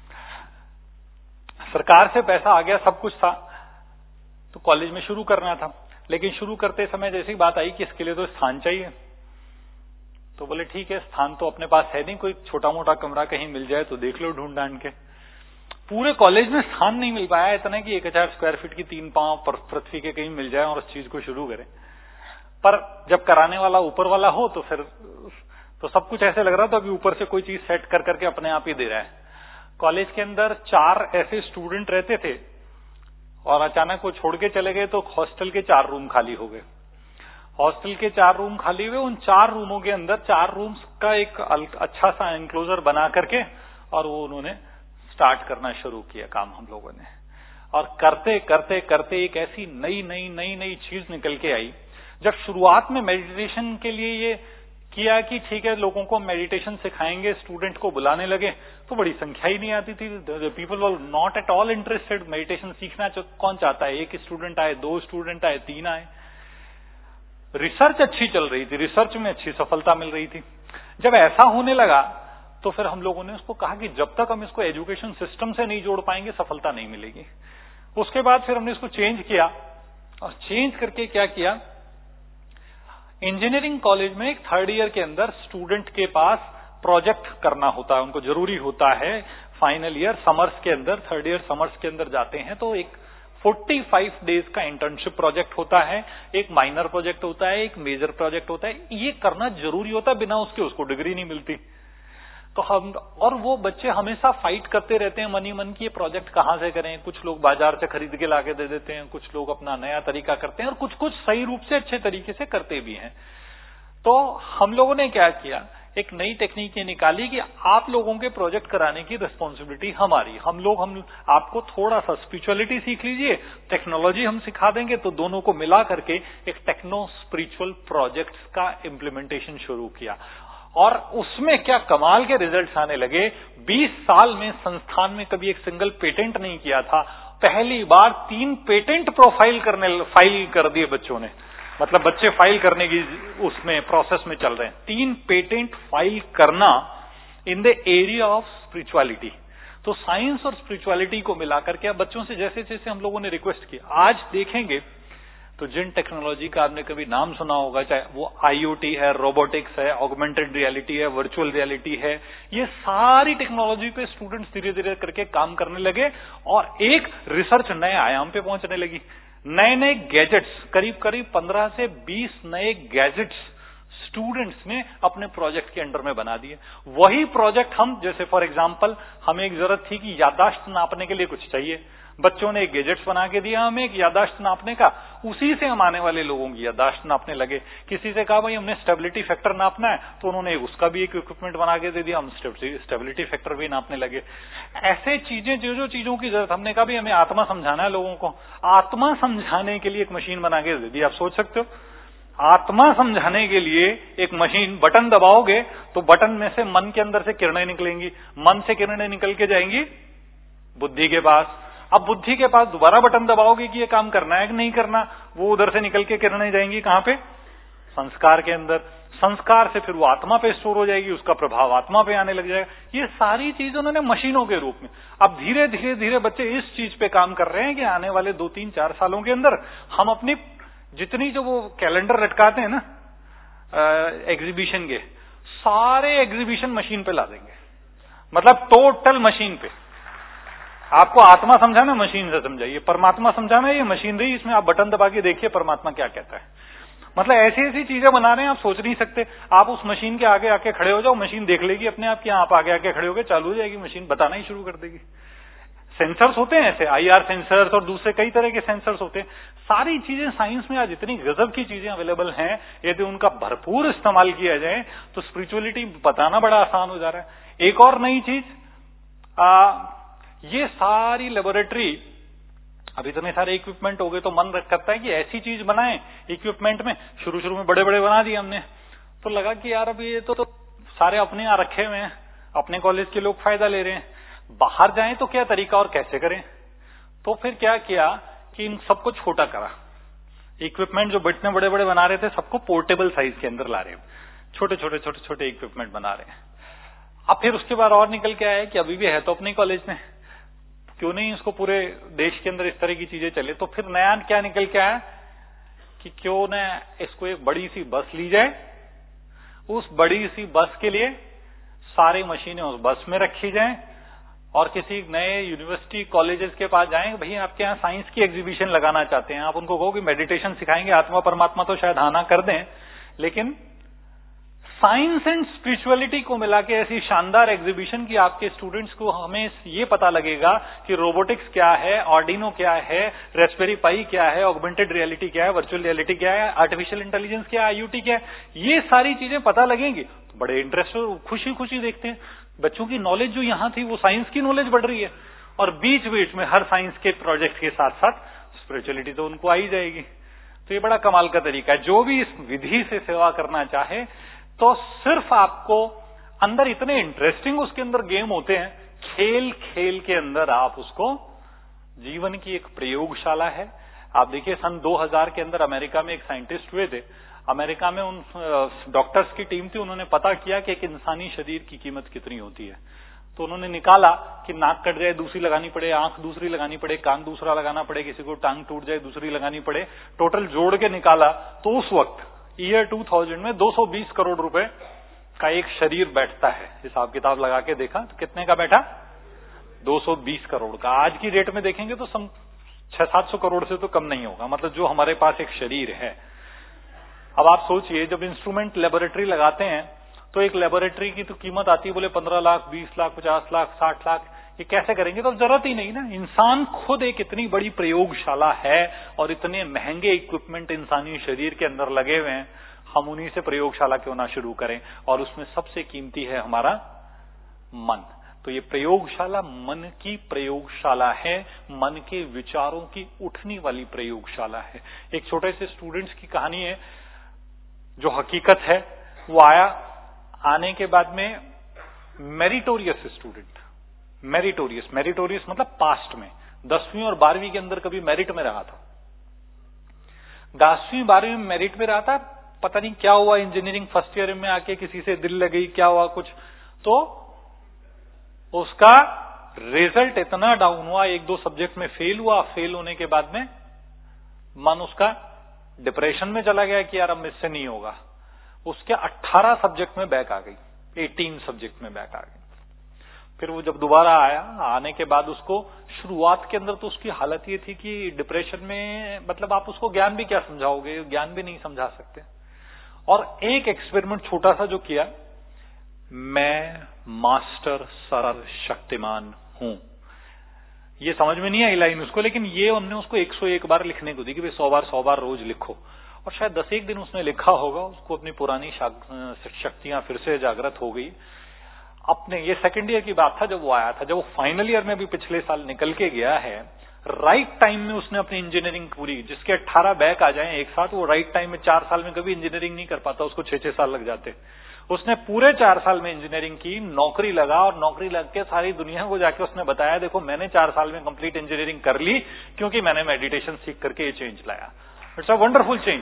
सरकार से पैसा आ गया, सब कुछ था, तो कॉलेज में शुरू करना था। लेकिन शुरू करते समय जैसी बात आई कि इसके लिए तो स्थान चाहिए, तो बोले ठीक है स्थान तो अपने पास है नहीं, कोई छोटा मोटा कमरा कहीं मिल जाए तो देख लो ढूंढ ढांढ के। पूरे कॉलेज में स्थान नहीं मिल पाया, इतना कि 1000 स्क्वायर फीट की 3 पांव पृथ्वी के कहीं मिल जाए और उस चीज को शुरू करें। पर जब कराने वाला ऊपर वाला हो तो फिर तो सब कुछ ऐसे लग रहा था अभी ऊपर से कोई चीज सेट कर करके अपने आप ही दे रहा है। कॉलेज के अंदर 4 ऐसे स्टूडेंट रहते थे, और अचानक वो छोड़ के चले गए, तो हॉस्टल के 4 रूम खाली हो गए। हॉस्टल के 4 रूम खाली हुए, उन 4 रूमों के अंदर 4 रूम्स का एक अच्छा सा एनक्लोजर बना करके, और वो उन्होंने स्टार्ट करना शुरू किया काम हम लोगों ने। और करते करते करते एक ऐसी नई नई नई नई चीज निकल के आई। जब शुरुआत में मेडिटेशन के लिए ये किया कि ठीक है लोगों को मेडिटेशन सिखाएंगे, स्टूडेंट को बुलाने लगे, तो बड़ी संख्या ही नहीं आती थी। People were not at all interested. Meditation सीखना कौन चाहता है? 1 स्टूडेंट आए, 2 स्टूडेंट आए, 3 आए। रिसर्च अच्छी चल रही थी, रिसर्च में अच्छी सफलता मिल रही थी। जब ऐसा होने लगा तो फिर हम लोगों ने उसको कहा कि जब तक हम इसको एजुकेशन सिस्टम से नहीं जोड़ पाएंगे सफलता नहीं मिलेगी। उसके बाद फिर हमने इसको चेंज किया, और चेंज करके क्या किया, इंजीनियरिंग कॉलेज में एक 3rd ईयर के अंदर स्टूडेंट के पास प्रोजेक्ट करना होता है, उनको जरूरी होता है। फाइनल ईयर समर्स के अंदर, 3rd ईयर समर्स के अंदर जाते हैं तो एक 45 डेज का इंटर्नशिप प्रोजेक्ट होता है, एक माइनर प्रोजेक्ट होता है, एक मेजर प्रोजेक्ट होता है। ये करना जरूरी होता है, बिना उसके उसको डिग्री नहीं मिलती। तो हम और वो बच्चे हमेशा फाइट करते रहते हैं मन ही मन की ये प्रोजेक्ट कहां से करें। कुछ लोग बाजार से खरीद के लाके दे देते हैं, कुछ लोग अपना नया तरीका करते हैं, और कुछ कुछ सही रूप से अच्छे तरीके से करते भी हैं। तो हम लोगों ने क्या किया, एक नई टेक्निक ये निकाली कि आप लोगों के प्रोजेक्ट कराने की रिस्पॉन्सिबिलिटी हमारी। हम आपको थोड़ा सा स्पिरिचुअलिटी सीख लीजिए, टेक्नोलॉजी हम सिखा देंगे, तो दोनों को मिला करके एक टेक्नो स्पिरिचुअल प्रोजेक्ट्स का इम्प्लीमेंटेशन शुरू किया। और उसमें क्या कमाल के रिजल्ट्स आने लगे। 20 साल में संस्थान में कभी एक सिंगल पेटेंट नहीं किया था, पहली बार 3 पेटेंट फाइल कर दिए बच्चों ने। मतलब बच्चे फाइल करने की उसमें प्रोसेस में चल रहे हैं। 3 पेटेंट फाइल करना in the area of spirituality. तो साइंस और स्पिरिचुअलिटी को मिलाकर के बच्चों से जैसे जैसे हम लोगों ने रिक्वेस्ट किया, आज देखेंगे तो जिन टेक्नोलॉजी का आपने कभी नाम सुना होगा, चाहे वो IoT है, रोबोटिक्स है, ऑगमेंटेड रियलिटी है, वर्चुअल रियलिटी है, ये सारी टेक्नोलॉजी पे स्टूडेंट्स धीरे धीरे करके काम करने लगे और एक रिसर्च नए आयाम पे पहुंचने लगी। नए नए गैजेट्स, करीब करीब 15 से 20 नए गैजेट्स स्टूडेंट्स ने अपने प्रोजेक्ट के अंडर में बना दिए। वही प्रोजेक्ट हम, जैसे फॉर एग्जांपल, हमें एक जरूरत थी कि याददाश्त नापने के लिए कुछ चाहिए, बच्चों ने एक गैजेट्स बना के दिया हमें एक याददाश्त नापने का, उसी से हम आने वाले लोगों की याददाश्त नापने लगे। किसी से कहा भाई हमने स्टेबिलिटी फैक्टर नापना है, तो उन्होंने उसका भी एक इक्विपमेंट बना के दे दिया, हम स्टेबिलिटी फैक्टर भी नापने लगे। ऐसे चीजें, जो चीजों की जरूरत, हमने कहा भाई हमें आत्मा समझाना है लोगों को, आत्मा समझाने के लिए एक मशीन बना के दे दी। आप सोच सकते हो, आत्मा समझाने के लिए एक मशीन, बटन दबाओगे तो बटन में से मन के अंदर से किरणें निकलेंगी, मन से किरणें निकल के जाएंगी बुद्धि के पास। अब बुद्धि के पास दोबारा बटन दबाओगे कि ये काम करना है कि नहीं करना, वो उधर से निकल के किरणें जाएंगी कहां पे? संस्कार के अंदर। संस्कार से फिर वो आत्मा पे स्टोर हो जाएगी, उसका प्रभाव आत्मा पे आने लग जाएगा। ये सारी चीज उन्होंने मशीनों के रूप में। अब धीरे धीरे धीरे बच्चे इस चीज पे काम कर रहे हैं कि आने वाले 2, 3, 4 सालों के अंदर हम अपनी जितनी जो वो कैलेंडर लटकाते हैं ना एग्जीबिशन के, सारे एग्जीबिशन मशीन पे ला देंगे, मतलब टोटल मशीन पे। आपको आत्मा समझाना, मशीन से समझाइए, परमात्मा समझाना, ये मशीन रही, इसमें आप बटन दबा के देखिए परमात्मा क्या कहता है। मतलब ऐसी ऐसी चीजें बना रहे हैं, आप सोच नहीं सकते। आप उस मशीन के आगे आके खड़े हो जाओ, मशीन देख लेगी अपने आप कि आप आगे आके खड़े हो गए, चालू हो जाएगी मशीन, बताना ही शुरू कर देगी। सेंसर्स होते हैं ऐसे, IR सेंसर्स और दूसरे कई तरह के सेंसर्स होते हैं। सारी चीजें साइंस में आज इतनी गजब की चीजें अवेलेबल हैं, यदि उनका भरपूर इस्तेमाल किया जाए तो स्पिरिचुअलिटी बताना बड़ा आसान हो जा रहा है। एक और नई चीज, ये सारी लेबोरेटरी, अब इतने सारे इक्विपमेंट हो गए तो मन करता है कि ऐसी चीज बनाएं इक्विपमेंट में। शुरू में बड़े बड़े बना दिए हमने, तो लगा कि यार अब ये तो सारे अपने यहां रखे हुए हैं, अपने कॉलेज के लोग फायदा ले रहे हैं, बाहर जाएं तो क्या तरीका और कैसे करें। तो फिर क्या किया कि इन सबको छोटा करा। इक्विपमेंट जो इतने बड़े बड़े बना रहे थे, सबको पोर्टेबल साइज के अंदर ला रहे हैं, छोटे छोटे इक्विपमेंट बना रहे हैं। अब फिर उसके बाद और निकल के आया कि अभी भी है तो अपने कॉलेज में, क्यों नहीं इसको पूरे देश के अंदर इस तरह की चीजें चले। तो फिर नया क्या निकल के आया कि क्यों न इसको एक बड़ी सी बस ली जाए, उस बड़ी सी बस के लिए सारी मशीनें उस बस में रखी जाएं और किसी नए यूनिवर्सिटी कॉलेजेस के पास जाएं, भैया आपके यहाँ साइंस की एग्जीबिशन लगाना चाहते हैं, आप उनको कहो कि मेडिटेशन सिखाएंगे, आत्मा परमात्मा तो शायद आना कर दें, लेकिन साइंस एंड स्पिरिचुअलिटी को मिला के ऐसी शानदार एग्जीबिशन की आपके स्टूडेंट्स को हमें ये पता लगेगा कि रोबोटिक्स क्या है, आर्डिनो क्या है, रेस्पबेरी पाई क्या है, ऑगमेंटेड रियलिटी क्या है, वर्चुअल रियलिटी क्या है, आर्टिफिशियल इंटेलिजेंस क्या है, IoT क्या है, ये सारी चीजें पता लगेंगी तो बड़े इंटरेस्ट, खुशी खुशी देखते हैं। बच्चों की नॉलेज जो यहां थी वो साइंस की नॉलेज बढ़ रही है, और बीच बीच में हर साइंस के प्रोजेक्ट के साथ साथ स्पिरिचुअलिटी तो उनको आ ही जाएगी। तो ये बड़ा कमाल का तरीका है। जो भी इस विधि से सेवा करना चाहे तो सिर्फ आपको अंदर इतने इंटरेस्टिंग उसके अंदर गेम होते हैं, खेल खेल के अंदर आप उसको, जीवन की एक प्रयोगशाला है। आप देखिए सन 2000 के अंदर अमेरिका में एक साइंटिस्ट हुए थे, अमेरिका में उन डॉक्टर्स की टीम थी, उन्होंने पता किया कि एक इंसानी शरीर की कीमत कितनी होती है। तो उन्होंने निकाला कि नाक कट जाए दूसरी लगानी पड़े, आंख दूसरी लगानी पड़े, कान दूसरा लगाना पड़े, किसी को टांग टूट जाए दूसरी लगानी पड़े, टोटल जोड़ के निकाला तो उस वक्त ईयर 2000 में 220 करोड़ रुपए का एक शरीर बैठता है। हिसाब किताब लगा के देखा तो कितने का बैठा, 220 करोड़ का। आज की रेट में देखेंगे तो 600-700 करोड़ से तो कम नहीं होगा, मतलब जो हमारे पास एक शरीर है। अब आप सोचिए, जब इंस्ट्रूमेंट लेबोरेटरी लगाते हैं तो एक लेबोरेटरी की तो कीमत आती है बोले 15 लाख, 20 लाख, 50 लाख, 60 लाख, ये कैसे करेंगे, तो जरूरत ही नहीं ना। इंसान खुद एक इतनी बड़ी प्रयोगशाला है और इतने महंगे इक्विपमेंट इंसानी शरीर के अंदर लगे हुए हैं, हम उन्हीं से प्रयोगशाला क्यों ना शुरू करें। और उसमें सबसे कीमती है हमारा मन। तो ये प्रयोगशाला मन की प्रयोगशाला है, मन के विचारों की उठने वाली प्रयोगशाला है। एक छोटे से स्टूडेंट्स की कहानी है जो हकीकत है। वो आने के बाद में मेरिटोरियस स्टूडेंट, मेरिटोरियस मतलब पास्ट में 10वीं और 12वीं के अंदर कभी मेरिट में रहा था, 10वीं 12वीं में मेरिट में रहा था। पता नहीं क्या हुआ, इंजीनियरिंग फर्स्ट ईयर में आके किसी से दिल लग गई, क्या हुआ कुछ, तो उसका रिजल्ट इतना डाउन हुआ, 1-2 सब्जेक्ट में फेल हुआ। फेल होने के बाद में मन उसका डिप्रेशन में चला गया कि यार अब मुझसे नहीं होगा, उसके 18 सब्जेक्ट में बैक आ गई, 18 सब्जेक्ट में बैक आ गई। फिर वो जब दोबारा आया, आने के बाद उसको शुरुआत के अंदर तो उसकी हालत ये थी कि डिप्रेशन में मतलब आप उसको ज्ञान भी क्या समझाओगे, ज्ञान भी नहीं समझा सकते। और एक एक्सपेरिमेंट छोटा सा जो किया, मैं मास्टर सर्वशक्तिमान हूं, ये समझ में नहीं आई लाइन उसको, लेकिन ये हमने उसको 101 बार लिखने को दी कि भाई 100 बार रोज लिखो। और शायद 10 दिन उसने लिखा होगा, उसको अपनी पुरानी शक्तियां फिर से जागृत हो गई। अपने ये सेकंड ईयर की बात था जब वो आया था, जब वो फाइनल ईयर में भी पिछले साल निकल के गया है, राइट टाइम में उसने अपनी इंजीनियरिंग पूरी, जिसके 18 बैक आ जाएं एक साथ, वो राइट टाइम में 4 साल में कभी इंजीनियरिंग नहीं कर पाता, उसको 6-6 साल लग जाते। उसने पूरे 4 साल में इंजीनियरिंग की, नौकरी लगा, और नौकरी लग के सारी दुनिया को जाके उसने बताया देखो मैंने 4 साल में कंप्लीट इंजीनियरिंग कर ली क्योंकि मैंने मेडिटेशन सीख करके ये चेंज लाया। It's a wonderful change.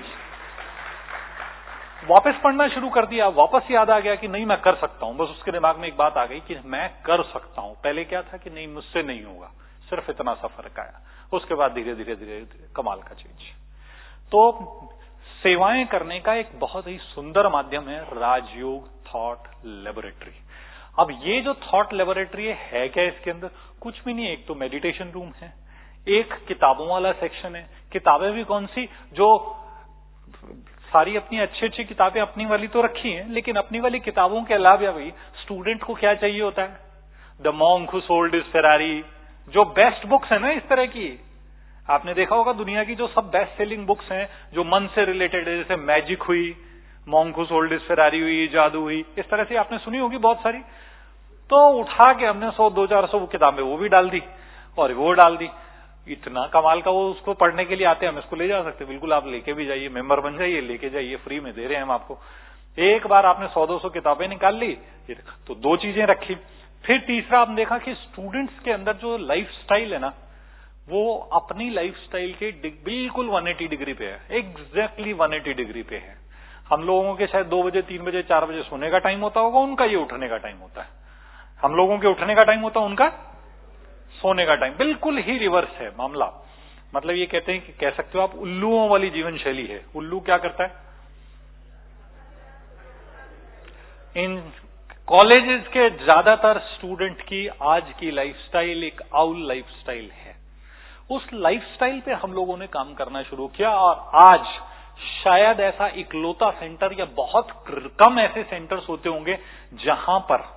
वापस पढ़ना शुरू कर दिया, वापस याद आ गया कि नहीं मैं कर सकता हूं, बस उसके दिमाग में एक बात आ गई कि मैं कर सकता हूं। पहले क्या था कि नहीं मुझसे नहीं होगा, सिर्फ इतना सा फर्क आया। उसके बाद धीरे धीरे धीरे धीरे कमाल का चेंज। तो सेवाएं करने का एक बहुत ही सुंदर माध्यम है राजयोग थॉट लेबोरेटरी। अब ये जो थॉट लेबोरेटरी है क्या, इसके अंदर कुछ भी नहीं है। एक तो मेडिटेशन रूम है, एक किताबों वाला सेक्शन है। किताबें भी कौन सी, जो सारी अपनी अच्छी अच्छी किताबें अपनी वाली तो रखी हैं, लेकिन अपनी वाली किताबों के अलावा भाई स्टूडेंट को क्या चाहिए होता है, the monk who sold his Ferrari, जो बेस्ट बुक्स है ना इस तरह की। आपने देखा होगा दुनिया की जो सब बेस्ट सेलिंग बुक्स हैं जो मन से रिलेटेड है, जैसे मैजिक हुई, monk who sold his Ferrari हुई, जादू हुई, इस तरह से आपने सुनी होगी बहुत सारी। तो उठा के हमने 100-200-400 किताबें वो भी डाल दी और वो डाल दी। इतना कमाल का, वो उसको पढ़ने के लिए आते हैं, हम इसको ले जा सकते, बिल्कुल आप लेके भी जाइए, मेंबर बन जाइए, लेके जाइए, फ्री में दे रहे हैं हम आपको। एक बार आपने 100-200 किताबें निकाल ली तो 2 चीजें रखी। फिर तीसरा आपने देखा कि स्टूडेंट्स के अंदर जो लाइफ स्टाइल है ना, वो अपनी लाइफ स्टाइल के बिल्कुल 180 डिग्री पे है, एग्जैक्टली 180 डिग्री पे है। हम लोगों के शायद 2 बजे 3 बजे 4 बजे सोने का टाइम होता होगा, उनका ये उठने का टाइम होता है। हम लोगों के उठने का टाइम होता है, उनका सोने का टाइम बिल्कुल ही रिवर्स है मामला। मतलब ये कहते हैं कि कह सकते हो आप उल्लुओं वाली जीवन शैली है। उल्लू क्या करता है, इन कॉलेजेस के ज्यादातर स्टूडेंट की आज की लाइफस्टाइल एक आउल लाइफस्टाइल है। उस लाइफस्टाइल पे हम लोगों ने काम करना शुरू किया, और आज शायद ऐसा इकलौता सेंटर या बहुत कम ऐसे सेंटर्स होते होंगे जहां पर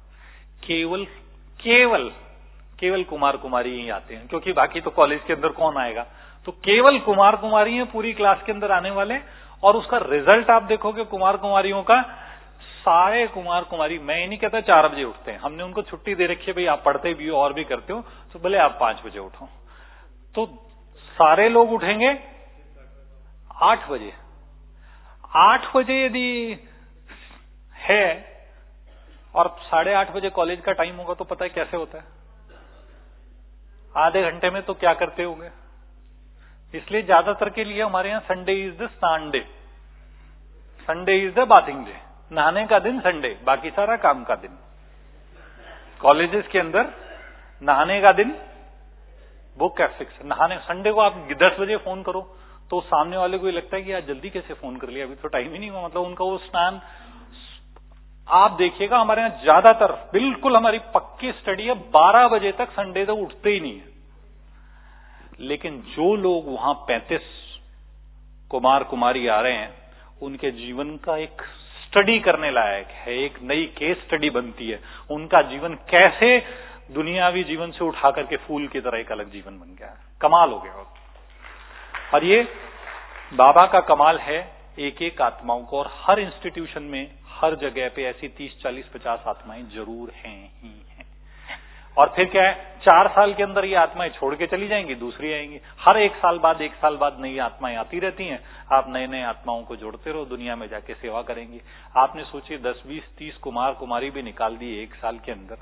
केवल कुमार कुमारी ही आते हैं, क्योंकि बाकी तो कॉलेज के अंदर कौन आएगा। तो केवल कुमार कुमारी हैं पूरी क्लास के अंदर आने वाले, और उसका रिजल्ट आप देखोगे कुमार कुमारियों का, सारे कुमार कुमारी, मैं ये नहीं कहता 4 बजे उठते हैं, हमने उनको छुट्टी दे रखी है भाई आप पढ़ते भी हो और भी करते हो तो भले आप 5 बजे उठो, तो सारे लोग उठेंगे 8 बजे। 8 बजे यदि है और 8:30 बजे कॉलेज का टाइम होगा तो पता है कैसे होता है, आधे घंटे में तो क्या करते होंगे। इसलिए ज्यादातर के लिए हमारे यहां Sunday is the Sunday, Sunday is the bathing day, नहाने का दिन संडे, बाकी सारा काम का दिन। कॉलेजेस के अंदर नहाने का दिन वो क्या फिक्स, नहाने संडे को आप 10 बजे फोन करो तो सामने वाले को ये लगता है कि यार जल्दी कैसे फोन कर लिया, अभी तो टाइम ही नहीं हुआ। मतलब उनका वो स्नान, आप देखिएगा हमारे यहां ज्यादातर, बिल्कुल हमारी पक्की स्टडी है, 12 बजे तक संडे तो उठते ही नहीं है। लेकिन जो लोग वहां 35 कुमार कुमारी आ रहे हैं, उनके जीवन का एक स्टडी करने लायक है, एक नई केस स्टडी बनती है, उनका जीवन कैसे दुनियावी जीवन से उठा करके फूल की तरह एक अलग जीवन बन गया, कमाल हो गया। और ये बाबा का कमाल है, एक एक आत्माओं को, और हर इंस्टीट्यूशन में हर जगह पे ऐसी 30, 40, 50 आत्माएं जरूर हैं ही हैं। और फिर क्या है, 4 साल के अंदर ये आत्माएं छोड़ के चली जाएंगी, दूसरी आएंगी, हर 1 साल बाद नई आत्माएं आती रहती हैं। आप नए नए आत्माओं को जोड़ते रहो, दुनिया में जाके सेवा करेंगी। आपने सोचिए 10, 20, 30 कुमार कुमारी भी निकाल दिए 1 साल के अंदर,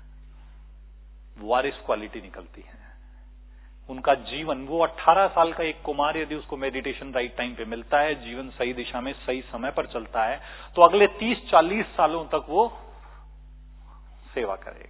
वारिस क्वालिटी निकलती है उनका जीवन। वो 18 साल का एक कुमार यदि उसको मेडिटेशन राइट टाइम पे मिलता है, जीवन सही दिशा में सही समय पर चलता है, तो अगले 30-40 सालों तक वो सेवा करेगा।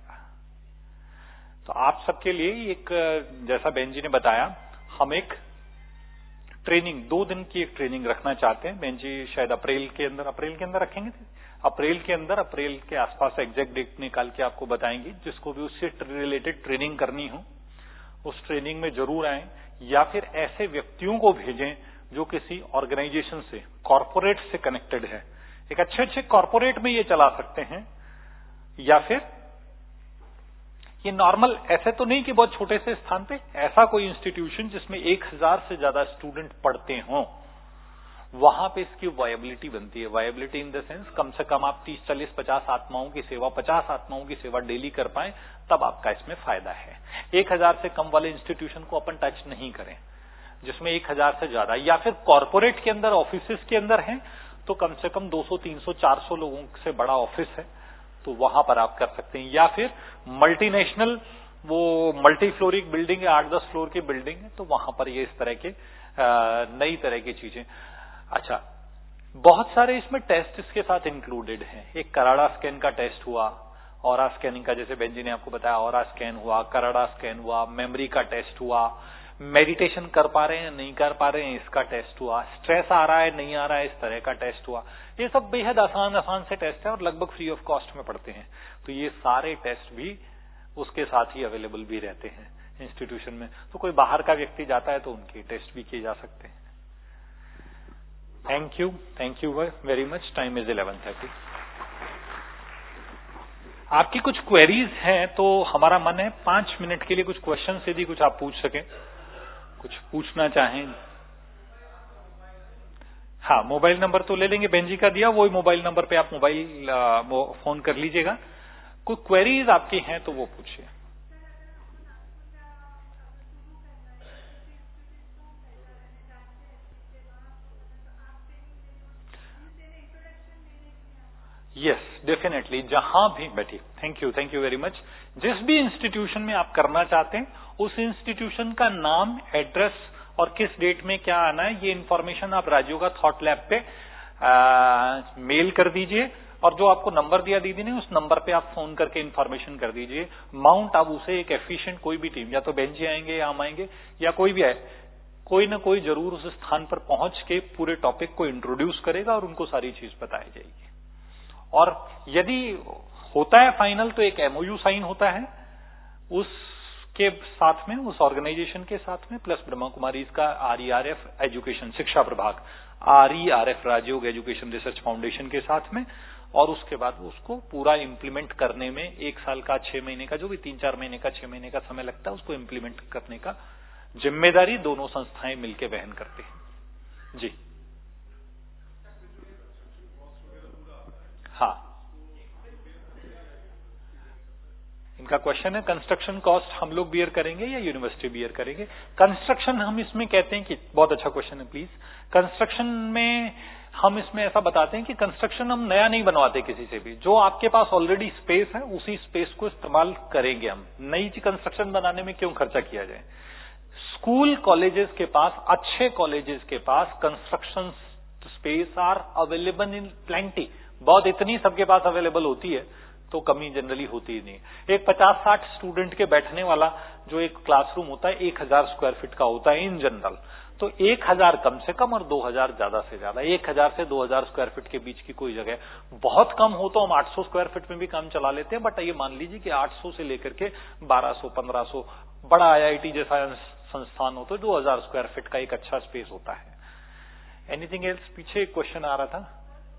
तो आप सबके लिए एक, जैसा बहन जी ने बताया, हम एक ट्रेनिंग 2 दिन की एक ट्रेनिंग रखना चाहते हैं। बहन जी शायद अप्रैल के अंदर रखेंगे, अप्रैल के आसपास एग्जैक्ट डेट निकाल के आपको बताएंगी। जिसको भी उससे रिलेटेड ट्रेनिंग करनी हो उस ट्रेनिंग में जरूर आए, या फिर ऐसे व्यक्तियों को भेजें जो किसी ऑर्गेनाइजेशन से, कॉर्पोरेट से कनेक्टेड है। एक अच्छे कॉर्पोरेट में ये चला सकते हैं, या फिर ये नॉर्मल, ऐसे तो नहीं कि बहुत छोटे से स्थान पे, ऐसा कोई इंस्टीट्यूशन जिसमें 1000 से ज्यादा स्टूडेंट पढ़ते हों, वहां पे इसकी वायबिलिटी बनती है। वायबिलिटी इन द सेंस कम से कम आप 30, 40, 50 आत्माओं की सेवा, 50 आत्माओं की सेवा डेली कर पाए, तब आपका इसमें फायदा है। 1000 से कम वाले इंस्टीट्यूशन को अपन टच नहीं करें। जिसमें 1000 से ज्यादा, या फिर कॉर्पोरेट के अंदर, ऑफिसेस के अंदर हैं, तो कम से कम 200, 300, 400 लोगों से बड़ा ऑफिस है, तो वहां पर आप कर सकते हैं। या फिर मल्टीनेशनल, वो मल्टी फ्लोरिक बिल्डिंग है, 8-10 फ्लोर की बिल्डिंग है, तो वहां पर ये इस तरह के नई तरह की चीजें। अच्छा, बहुत सारे इसमें टेस्ट इसके साथ इंक्लूडेड हैं। एक कराड़ा स्कैन का टेस्ट हुआ, ऑरा स्कैनिंग का, जैसे बेंजी ने आपको बताया, ऑरा स्कैन हुआ, कराड़ा स्कैन हुआ, मेमोरी का टेस्ट हुआ, मेडिटेशन कर पा रहे हैं नहीं कर पा रहे हैं इसका टेस्ट हुआ, स्ट्रेस आ रहा है नहीं आ रहा है इस तरह का टेस्ट हुआ। ये सब बेहद आसान से टेस्ट है और लगभग फ्री ऑफ कॉस्ट में पड़ते हैं। तो ये सारे टेस्ट भी उसके साथ ही अवेलेबल भी रहते हैं इंस्टीट्यूशन में। तो कोई बाहर का व्यक्ति जाता है तो उनके टेस्ट भी किए जा सकते हैं। Thank you very much. Time is 11:30। आपकी कुछ क्वेरीज हैं तो हमारा मन है 5 मिनट के लिए कुछ क्वेश्चन यदि कुछ आप पूछ सकें, कुछ पूछना चाहें। हाँ, मोबाइल नंबर तो ले लेंगे, बहन जी का दिया वही मोबाइल नंबर पे आप मोबाइल फोन कर लीजिएगा। कोई क्वेरीज आपकी हैं तो वो पूछिए। यस, डेफिनेटली, जहां भी बैठी। Thank you very much. जिस भी इंस्टीट्यूशन में आप करना चाहते हैं उस इंस्टीट्यूशन का नाम, एड्रेस और किस डेट में क्या आना है, ये इन्फॉर्मेशन आप राजयोगा थॉट लैब पे मेल कर दीजिए, और जो आपको नंबर दिया दीदी ने उस नंबर पे आप फोन करके इन्फॉर्मेशन कर दीजिए। माउंट आबू से एक एफिशिएंट कोई भी टीम, या तो बेंच जी आएंगे या हम आएंगे या कोई भी आए, कोई ना कोई जरूर उस स्थान पर पहुंच के पूरे टॉपिक को इंट्रोड्यूस करेगा और उनको सारी चीज बताई जाएगी। और यदि होता है फाइनल तो एक एमओयू साइन होता है उसके साथ में, उस ऑर्गेनाइजेशन के साथ में, प्लस ब्रह्मा कुमारी का RERF एजुकेशन शिक्षा प्रभाग, RERF Rajyoga education research foundation के साथ में, और उसके बाद उसको पूरा इंप्लीमेंट करने में 1 साल का, 6 महीने का, जो भी 3-4 महीने का, 6 महीने का समय लगता है, उसको इंप्लीमेंट करने का जिम्मेदारी दोनों संस्थाएं मिलकर वहन करते हैं। जी हाँ, इनका क्वेश्चन है कंस्ट्रक्शन कॉस्ट हम लोग बियर करेंगे या यूनिवर्सिटी बियर करेंगे। कंस्ट्रक्शन हम इसमें कहते हैं कि, बहुत अच्छा क्वेश्चन है प्लीज, कंस्ट्रक्शन में हम इसमें ऐसा बताते हैं कि कंस्ट्रक्शन हम नया नहीं बनवाते किसी से भी, जो आपके पास ऑलरेडी स्पेस है उसी स्पेस को इस्तेमाल करेंगे हम। नई कंस्ट्रक्शन बनाने में क्यों खर्चा किया जाए। स्कूल कॉलेजेस के पास, अच्छे कॉलेजेस के पास construction space are available in plenty, बहुत इतनी सबके पास अवेलेबल होती है तो कमी जनरली होती ही नहीं। एक 50-60 स्टूडेंट के बैठने वाला जो एक क्लासरूम होता है 1000 स्क्वायर फीट का होता है इन जनरल, तो 1000 कम से कम और 2000 ज्यादा से ज्यादा। 1000 से 2000 स्क्वायर फीट के बीच की कोई जगह, बहुत कम हो तो हम 800 स्क्वायर फीट में भी काम चला लेते हैं, बट ये मान लीजिए कि 800 से लेकर के 1200, 1500, बड़ा IIT जैसा संस्थान हो तो 2000 स्क्वायर फीट का एक अच्छा स्पेस होता है। Anything else? पीछे एक क्वेश्चन आ रहा था।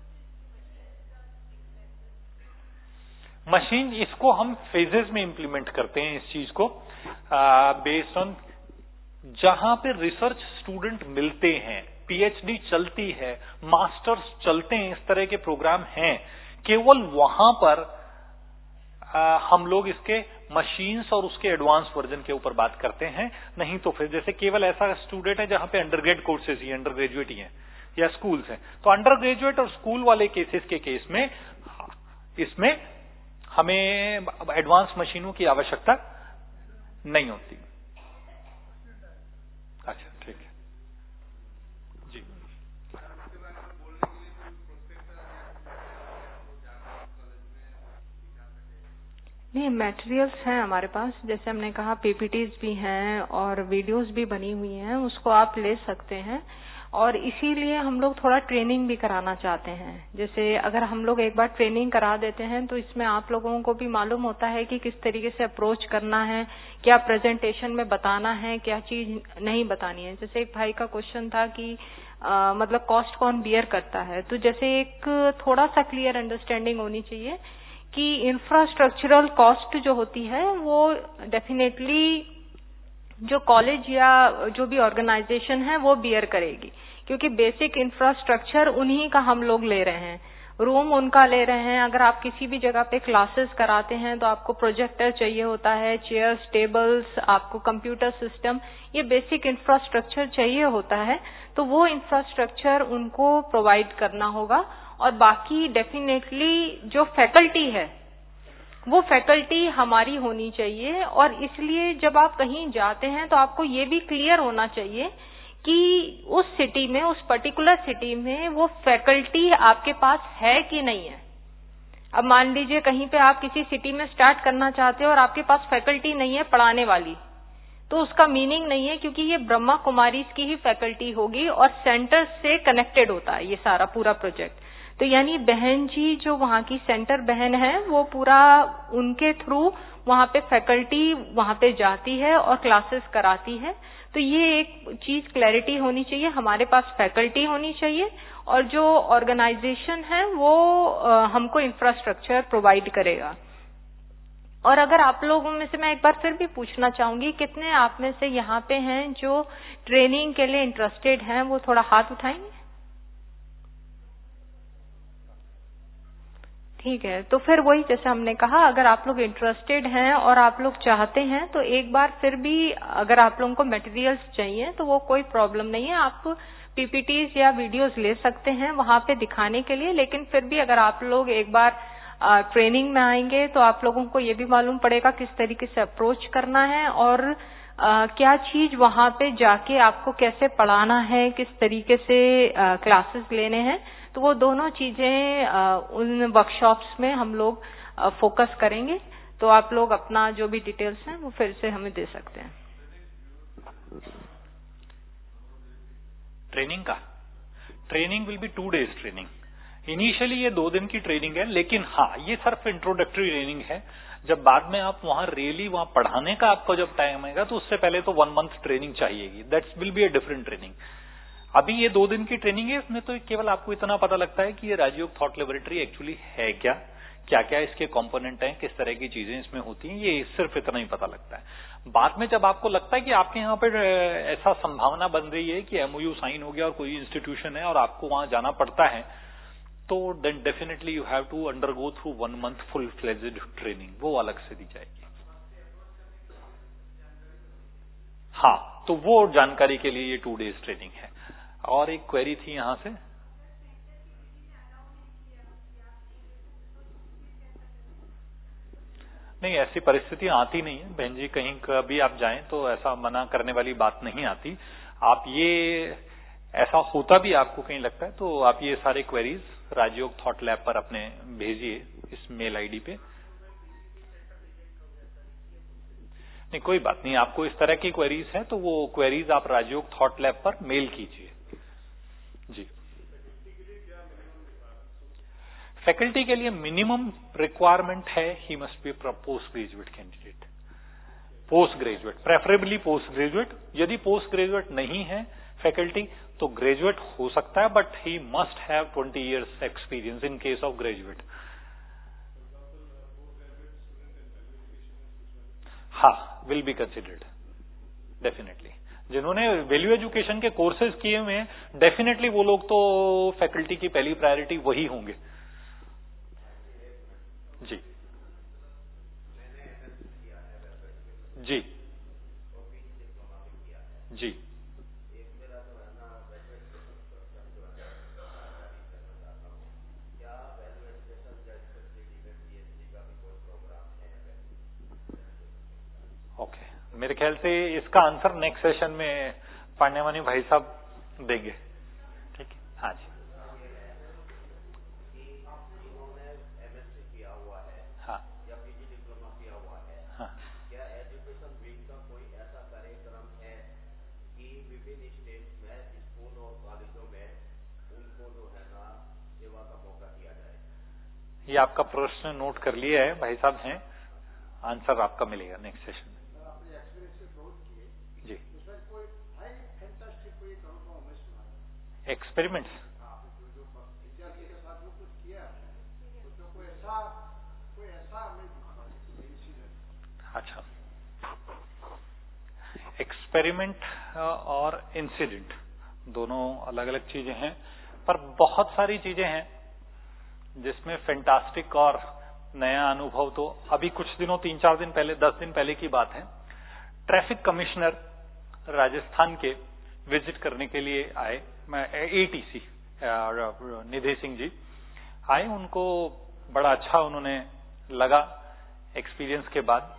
मशीन, इसको हम फेजेस में इंप्लीमेंट करते हैं इस चीज को, बेस्ड ऑन जहां पे रिसर्च स्टूडेंट मिलते हैं, PhD चलती है, मास्टर्स चलते हैं, इस तरह के प्रोग्राम हैं, केवल वहां पर हम लोग इसके मशीन्स और उसके एडवांस वर्जन के ऊपर बात करते हैं। नहीं तो फिर जैसे केवल ऐसा स्टूडेंट है जहां पे अंडर कोर्सेज ही, अंडर ग्रेजुएट ही है या स्कूल्स हैं, तो अंडर ग्रेजुएट और स्कूल वाले केसेस के केस में इसमें हमें एडवांस मशीनों की आवश्यकता नहीं होती। अच्छा, ठीक है जी। नहीं, मटेरियल्स हैं हमारे पास, जैसे हमने कहा पीपीटीज भी हैं और वीडियोस भी बनी हुई हैं, उसको आप ले सकते हैं। और इसीलिए हम लोग थोड़ा ट्रेनिंग भी कराना चाहते हैं। जैसे अगर हम लोग एक बार ट्रेनिंग करा देते हैं तो इसमें आप लोगों को भी मालूम होता है कि किस तरीके से अप्रोच करना है, क्या प्रेजेंटेशन में बताना है, क्या चीज नहीं बतानी है। जैसे एक भाई का क्वेश्चन था कि मतलब कॉस्ट कौन बियर करता है, तो जैसे एक थोड़ा सा क्लियर अंडरस्टैंडिंग होनी चाहिए कि इंफ्रास्ट्रक्चरल कॉस्ट जो होती है वो डेफिनेटली जो कॉलेज या जो भी ऑर्गेनाइजेशन है वो बियर करेगी, क्योंकि बेसिक इंफ्रास्ट्रक्चर उन्हीं का हम लोग ले रहे हैं, रूम उनका ले रहे हैं। अगर आप किसी भी जगह पे क्लासेस कराते हैं तो आपको प्रोजेक्टर चाहिए होता है, चेयर्स, टेबल्स, आपको कंप्यूटर सिस्टम, ये बेसिक इंफ्रास्ट्रक्चर चाहिए होता है। तो वो इंफ्रास्ट्रक्चर उनको प्रोवाइड करना होगा। और बाकी डेफिनेटली जो फैकल्टी है वो फैकल्टी हमारी होनी चाहिए। और इसलिए जब आप कहीं जाते हैं तो आपको ये भी क्लियर होना चाहिए कि उस सिटी में, उस पर्टिकुलर सिटी में वो फैकल्टी आपके पास है कि नहीं है। अब मान लीजिए कहीं पे आप किसी सिटी में स्टार्ट करना चाहते हो और आपके पास फैकल्टी नहीं है पढ़ाने वाली, तो उसका मीनिंग नहीं है, क्योंकि ये ब्रह्मा कुमारीज की ही फैकल्टी होगी और सेंटर से कनेक्टेड होता है ये सारा पूरा प्रोजेक्ट। तो यानी बहन जी जो वहाँ की सेंटर बहन है वो पूरा उनके थ्रू वहाँ पे फैकल्टी वहाँ पे जाती है और क्लासेस कराती है। तो ये एक चीज क्लैरिटी होनी चाहिए, हमारे पास फैकल्टी होनी चाहिए और जो ऑर्गेनाइजेशन है वो हमको इंफ्रास्ट्रक्चर प्रोवाइड करेगा। और अगर आप लोगों में से मैं एक बार फिर भी पूछना चाहूंगी, कितने आप में से यहाँ पे हैं जो ट्रेनिंग के लिए इंटरेस्टेड हैं, वो थोड़ा हाथ उठाएंगे। ठीक है, तो फिर वही जैसे हमने कहा, अगर आप लोग इंटरेस्टेड हैं और आप लोग चाहते हैं तो एक बार फिर भी अगर आप लोगों को मटेरियल्स चाहिए तो वो कोई प्रॉब्लम नहीं है, आप पीपीटीज या वीडियोस ले सकते हैं वहां पे दिखाने के लिए। लेकिन फिर भी अगर आप लोग एक बार ट्रेनिंग में आएंगे तो आप लोगों को ये भी मालूम पड़ेगा किस तरीके से अप्रोच करना है और क्या चीज वहां पे जाके आपको कैसे पढ़ाना है, किस तरीके से क्लासेस लेने हैं। तो वो दोनों चीजें उन वर्कशॉप्स में हम लोग फोकस करेंगे। तो आप लोग अपना जो भी डिटेल्स हैं वो फिर से हमें दे सकते हैं। Training will be 2 days training. Initially ये 2 दिन की ट्रेनिंग है, लेकिन हाँ ये सिर्फ इंट्रोडक्टरी ट्रेनिंग है। जब बाद में आप वहां रियली वहां पढ़ाने का आपको जब टाइम आएगा तो उससे पहले तो 1 month ट्रेनिंग चाहिएगी। That's will be a different training. अभी ये 2 दिन की ट्रेनिंग है, इसमें तो केवल आपको इतना पता लगता है कि ये राजयोग थॉट लेबोरेटरी एक्चुअली है क्या, क्या क्या इसके कंपोनेंट हैं, किस तरह की चीजें इसमें होती हैं, ये सिर्फ इतना ही पता लगता है। बाद में जब आपको लगता है कि आपके यहाँ पर ऐसा संभावना बन रही है कि एमओयू साइन हो गया और कोई इंस्टीट्यूशन है और आपको वहां जाना पड़ता है, तो then definitely you have to undergo through 1 month full fledged training, वो अलग से दी जाएगी। हाँ, तो वो जानकारी के लिए ये 2 days ट्रेनिंग है। और एक क्वेरी थी यहां से, नहीं ऐसी परिस्थिति आती नहीं है बहन जी, कहीं कभी आप जाएं तो ऐसा मना करने वाली बात नहीं आती। आप ये ऐसा होता भी आपको कहीं लगता है तो आप ये सारे क्वेरीज राजयोग थॉट लैब पर अपने भेजिए इस मेल आईडी पे। नहीं कोई बात नहीं, आपको इस तरह की क्वेरीज है तो वो क्वेरीज आप राजयोग थॉट लैब पर मेल कीजिए जी। फैकल्टी के लिए मिनिमम रिक्वायरमेंट है he must be post graduate candidate, post graduate, preferably post graduate. यदि पोस्ट ग्रेजुएट नहीं है फैकल्टी तो ग्रेजुएट हो सकता है, but he must have 20 years experience in case of graduate. हाँ, विल बी कंसिडर्ड डेफिनेटली। जिन्होंने वैल्यू एजुकेशन के कोर्सेज किए हुए हैं डेफिनेटली वो लोग तो फैकल्टी की पहली प्रायोरिटी वही होंगे जी। जी जी ओके, मेरे ख्याल से इसका आंसर नेक्स्ट सेशन में पांडेवानी भाई साहब देंगे। ठीक है, हाँ जी। हाँ ये आपका प्रश्न नोट कर लिया है भाई साहब हैं, आंसर आपका मिलेगा नेक्स्ट सेशन में। जी एक्सपेरिमेंट्स, अच्छा एक्सपेरिमेंट और इंसिडेंट दोनों अलग अलग चीजें हैं, पर बहुत सारी चीजें हैं जिसमें फैंटास्टिक और नया अनुभव तो अभी कुछ दिनों 3-4 दिन पहले 10 दिन पहले की बात है। ट्रैफिक कमिश्नर राजस्थान के विजिट करने के लिए आए, मैं एटीसी निधि सिंह जी आए, उनको बड़ा अच्छा उन्होंने लगा एक्सपीरियंस के बाद,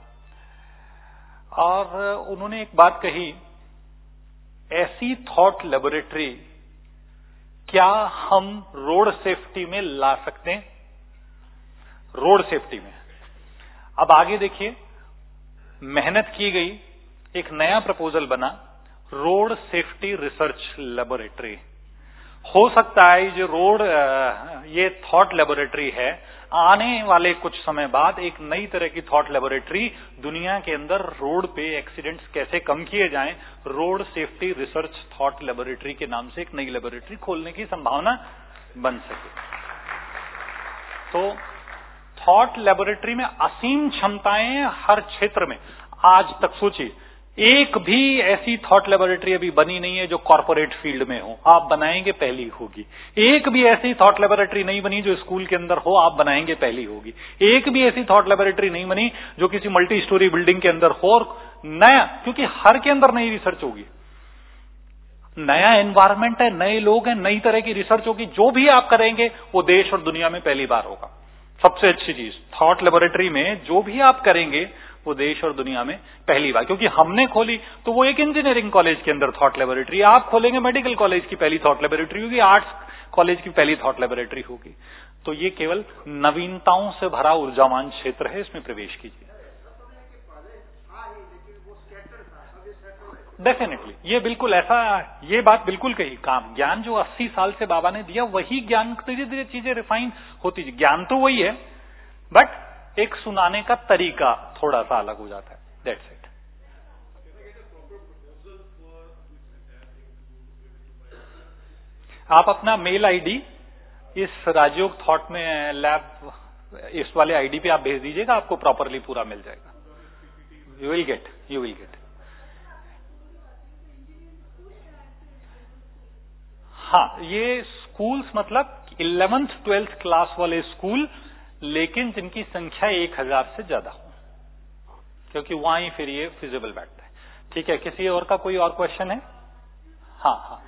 और उन्होंने एक बात कही, ऐसी थॉट लेबोरेटरी क्या हम रोड सेफ्टी में ला सकते हैं? रोड सेफ्टी में अब आगे देखिए, मेहनत की गई, एक नया प्रपोजल बना, रोड सेफ्टी रिसर्च लेबोरेटरी। हो सकता है जो रोड ये थॉट लेबोरेटरी है, आने वाले कुछ समय बाद एक नई तरह की थॉट लेबोरेटरी दुनिया के अंदर रोड पे एक्सीडेंट्स कैसे कम किए जाएं, road safety research thought laboratory के नाम से एक नई लेबोरेटरी खोलने की संभावना बन सके। तो थॉट लेबोरेटरी में असीम क्षमताएं हर क्षेत्र में। आज तक सोचिए, एक भी ऐसी थॉट लेबोरेटरी अभी बनी नहीं है जो कॉर्पोरेट फील्ड में हो, आप बनाएंगे पहली होगी। एक भी ऐसी थॉट लेबोरेटरी नहीं बनी जो स्कूल के अंदर हो, आप बनाएंगे पहली होगी। एक भी ऐसी थॉट लेबोरेटरी नहीं बनी जो किसी मल्टी स्टोरी बिल्डिंग के अंदर हो, और नया, क्योंकि हर के अंदर नई रिसर्च होगी, नया एनवायरमेंट है, नए लोग हैं, नई तरह की रिसर्च होगी। जो भी आप करेंगे वो देश और दुनिया में पहली बार होगा। सबसे अच्छी चीज थॉट लेबोरेटरी में जो भी आप करेंगे वो देश और दुनिया में पहली बार, क्योंकि हमने खोली तो वो एक इंजीनियरिंग कॉलेज के अंदर थॉट लेबोरेटरी, आप खोलेंगे मेडिकल कॉलेज की पहली थॉट लेबोरेटरी होगी, आर्ट्स कॉलेज की पहली थॉट लेबोरेटरी होगी। तो ये केवल नवीनताओं से भरा ऊर्जावान क्षेत्र है, इसमें प्रवेश कीजिए। डेफिनेटली ये बिल्कुल ऐसा, ये बात बिल्कुल कही, काम ज्ञान जो 80 साल से बाबा ने दिया वही ज्ञान, धीरे धीरे चीजें रिफाइन होती, ज्ञान तो वही है, बट एक सुनाने का तरीका थोड़ा सा अलग हो जाता है। That's it. आप अपना मेल आईडी इस राजयोग थॉट में लैब, इस वाले आईडी पे आप भेज दीजिएगा, आपको प्रॉपरली पूरा मिल जाएगा। You will get. हाँ, ये स्कूल्स मतलब 11th 12th क्लास वाले स्कूल, लेकिन जिनकी संख्या 1000 से ज्यादा हो, क्योंकि वहां ही फिर ये फिजिबल बैठता है। ठीक है, किसी और का कोई और क्वेश्चन है? हाँ,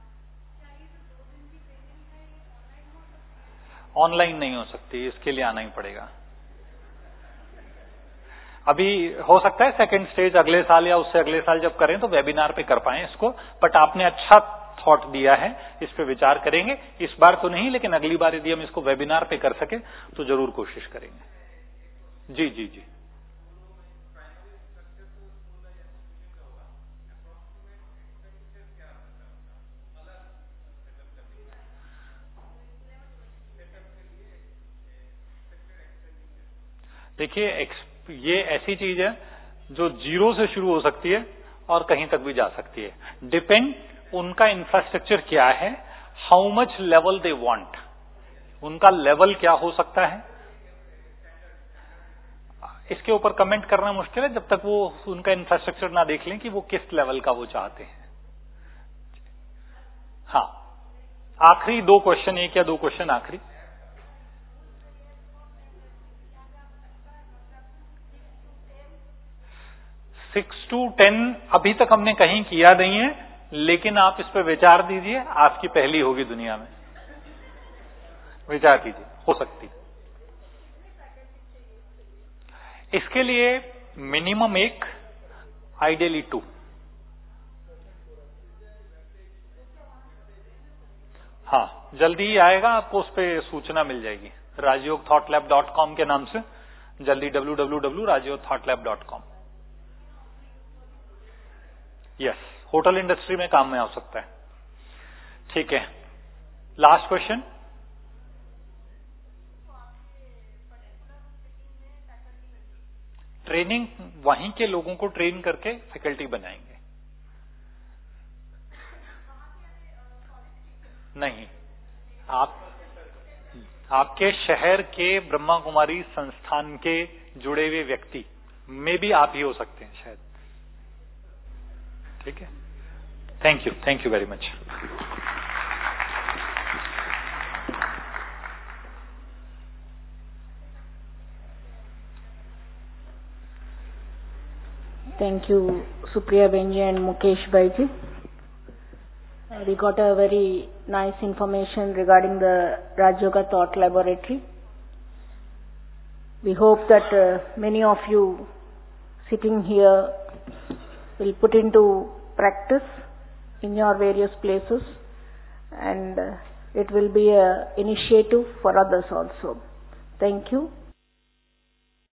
ऑनलाइन नहीं हो सकती, इसके लिए आना ही पड़ेगा। अभी हो सकता है सेकंड स्टेज अगले साल या उससे अगले साल जब करें तो वेबिनार पे कर पाए इसको, बट आपने अच्छा थॉट दिया है, इस पे विचार करेंगे। इस बार तो नहीं, लेकिन अगली बार यदि हम इसको वेबिनार पे कर सके तो जरूर कोशिश करेंगे। जी। देखिए, ये ऐसी चीज है जो 0 से शुरू हो सकती है और कहीं तक भी जा सकती है। डिपेंड उनका इंफ्रास्ट्रक्चर क्या है, how much level they want, उनका लेवल क्या हो सकता है, इसके ऊपर कमेंट करना मुश्किल है जब तक वो उनका इंफ्रास्ट्रक्चर ना देख लें कि वो किस लेवल का वो चाहते हैं। हाँ, आखिरी 2 क्वेश्चन, 1 या 2 क्वेश्चन आखिरी। सिक्स टू 10 अभी तक हमने कहीं किया नहीं है, लेकिन आप इस पर विचार दीजिए, आपकी पहली होगी दुनिया में। विचार कीजिए, हो सकती। इसके लिए मिनिमम 1, आइडियली 2। हाँ, जल्दी ही आएगा, आपको उस पर सूचना मिल जाएगी rajyogthoughlab.com के नाम से, जल्दी www.rajyogthoughlab.com। यस, होटल इंडस्ट्री में काम में आ सकता है। ठीक है, लास्ट क्वेश्चन। ट्रेनिंग वहीं के लोगों को ट्रेन करके फैकल्टी बनाएंगे। नहीं, आपके शहर के ब्रह्मा कुमारी संस्थान के जुड़े हुए व्यक्ति में भी आप ही हो सकते हैं शायद। ठीक है, thank you very much. Thank you, Supriya Benji and Mukesh Bhaiji. We got a very nice information regarding the Raj Yoga Thought Laboratory. We hope that many of you sitting here will put into practice in your various places, and it will be an initiative for others also. Thank you.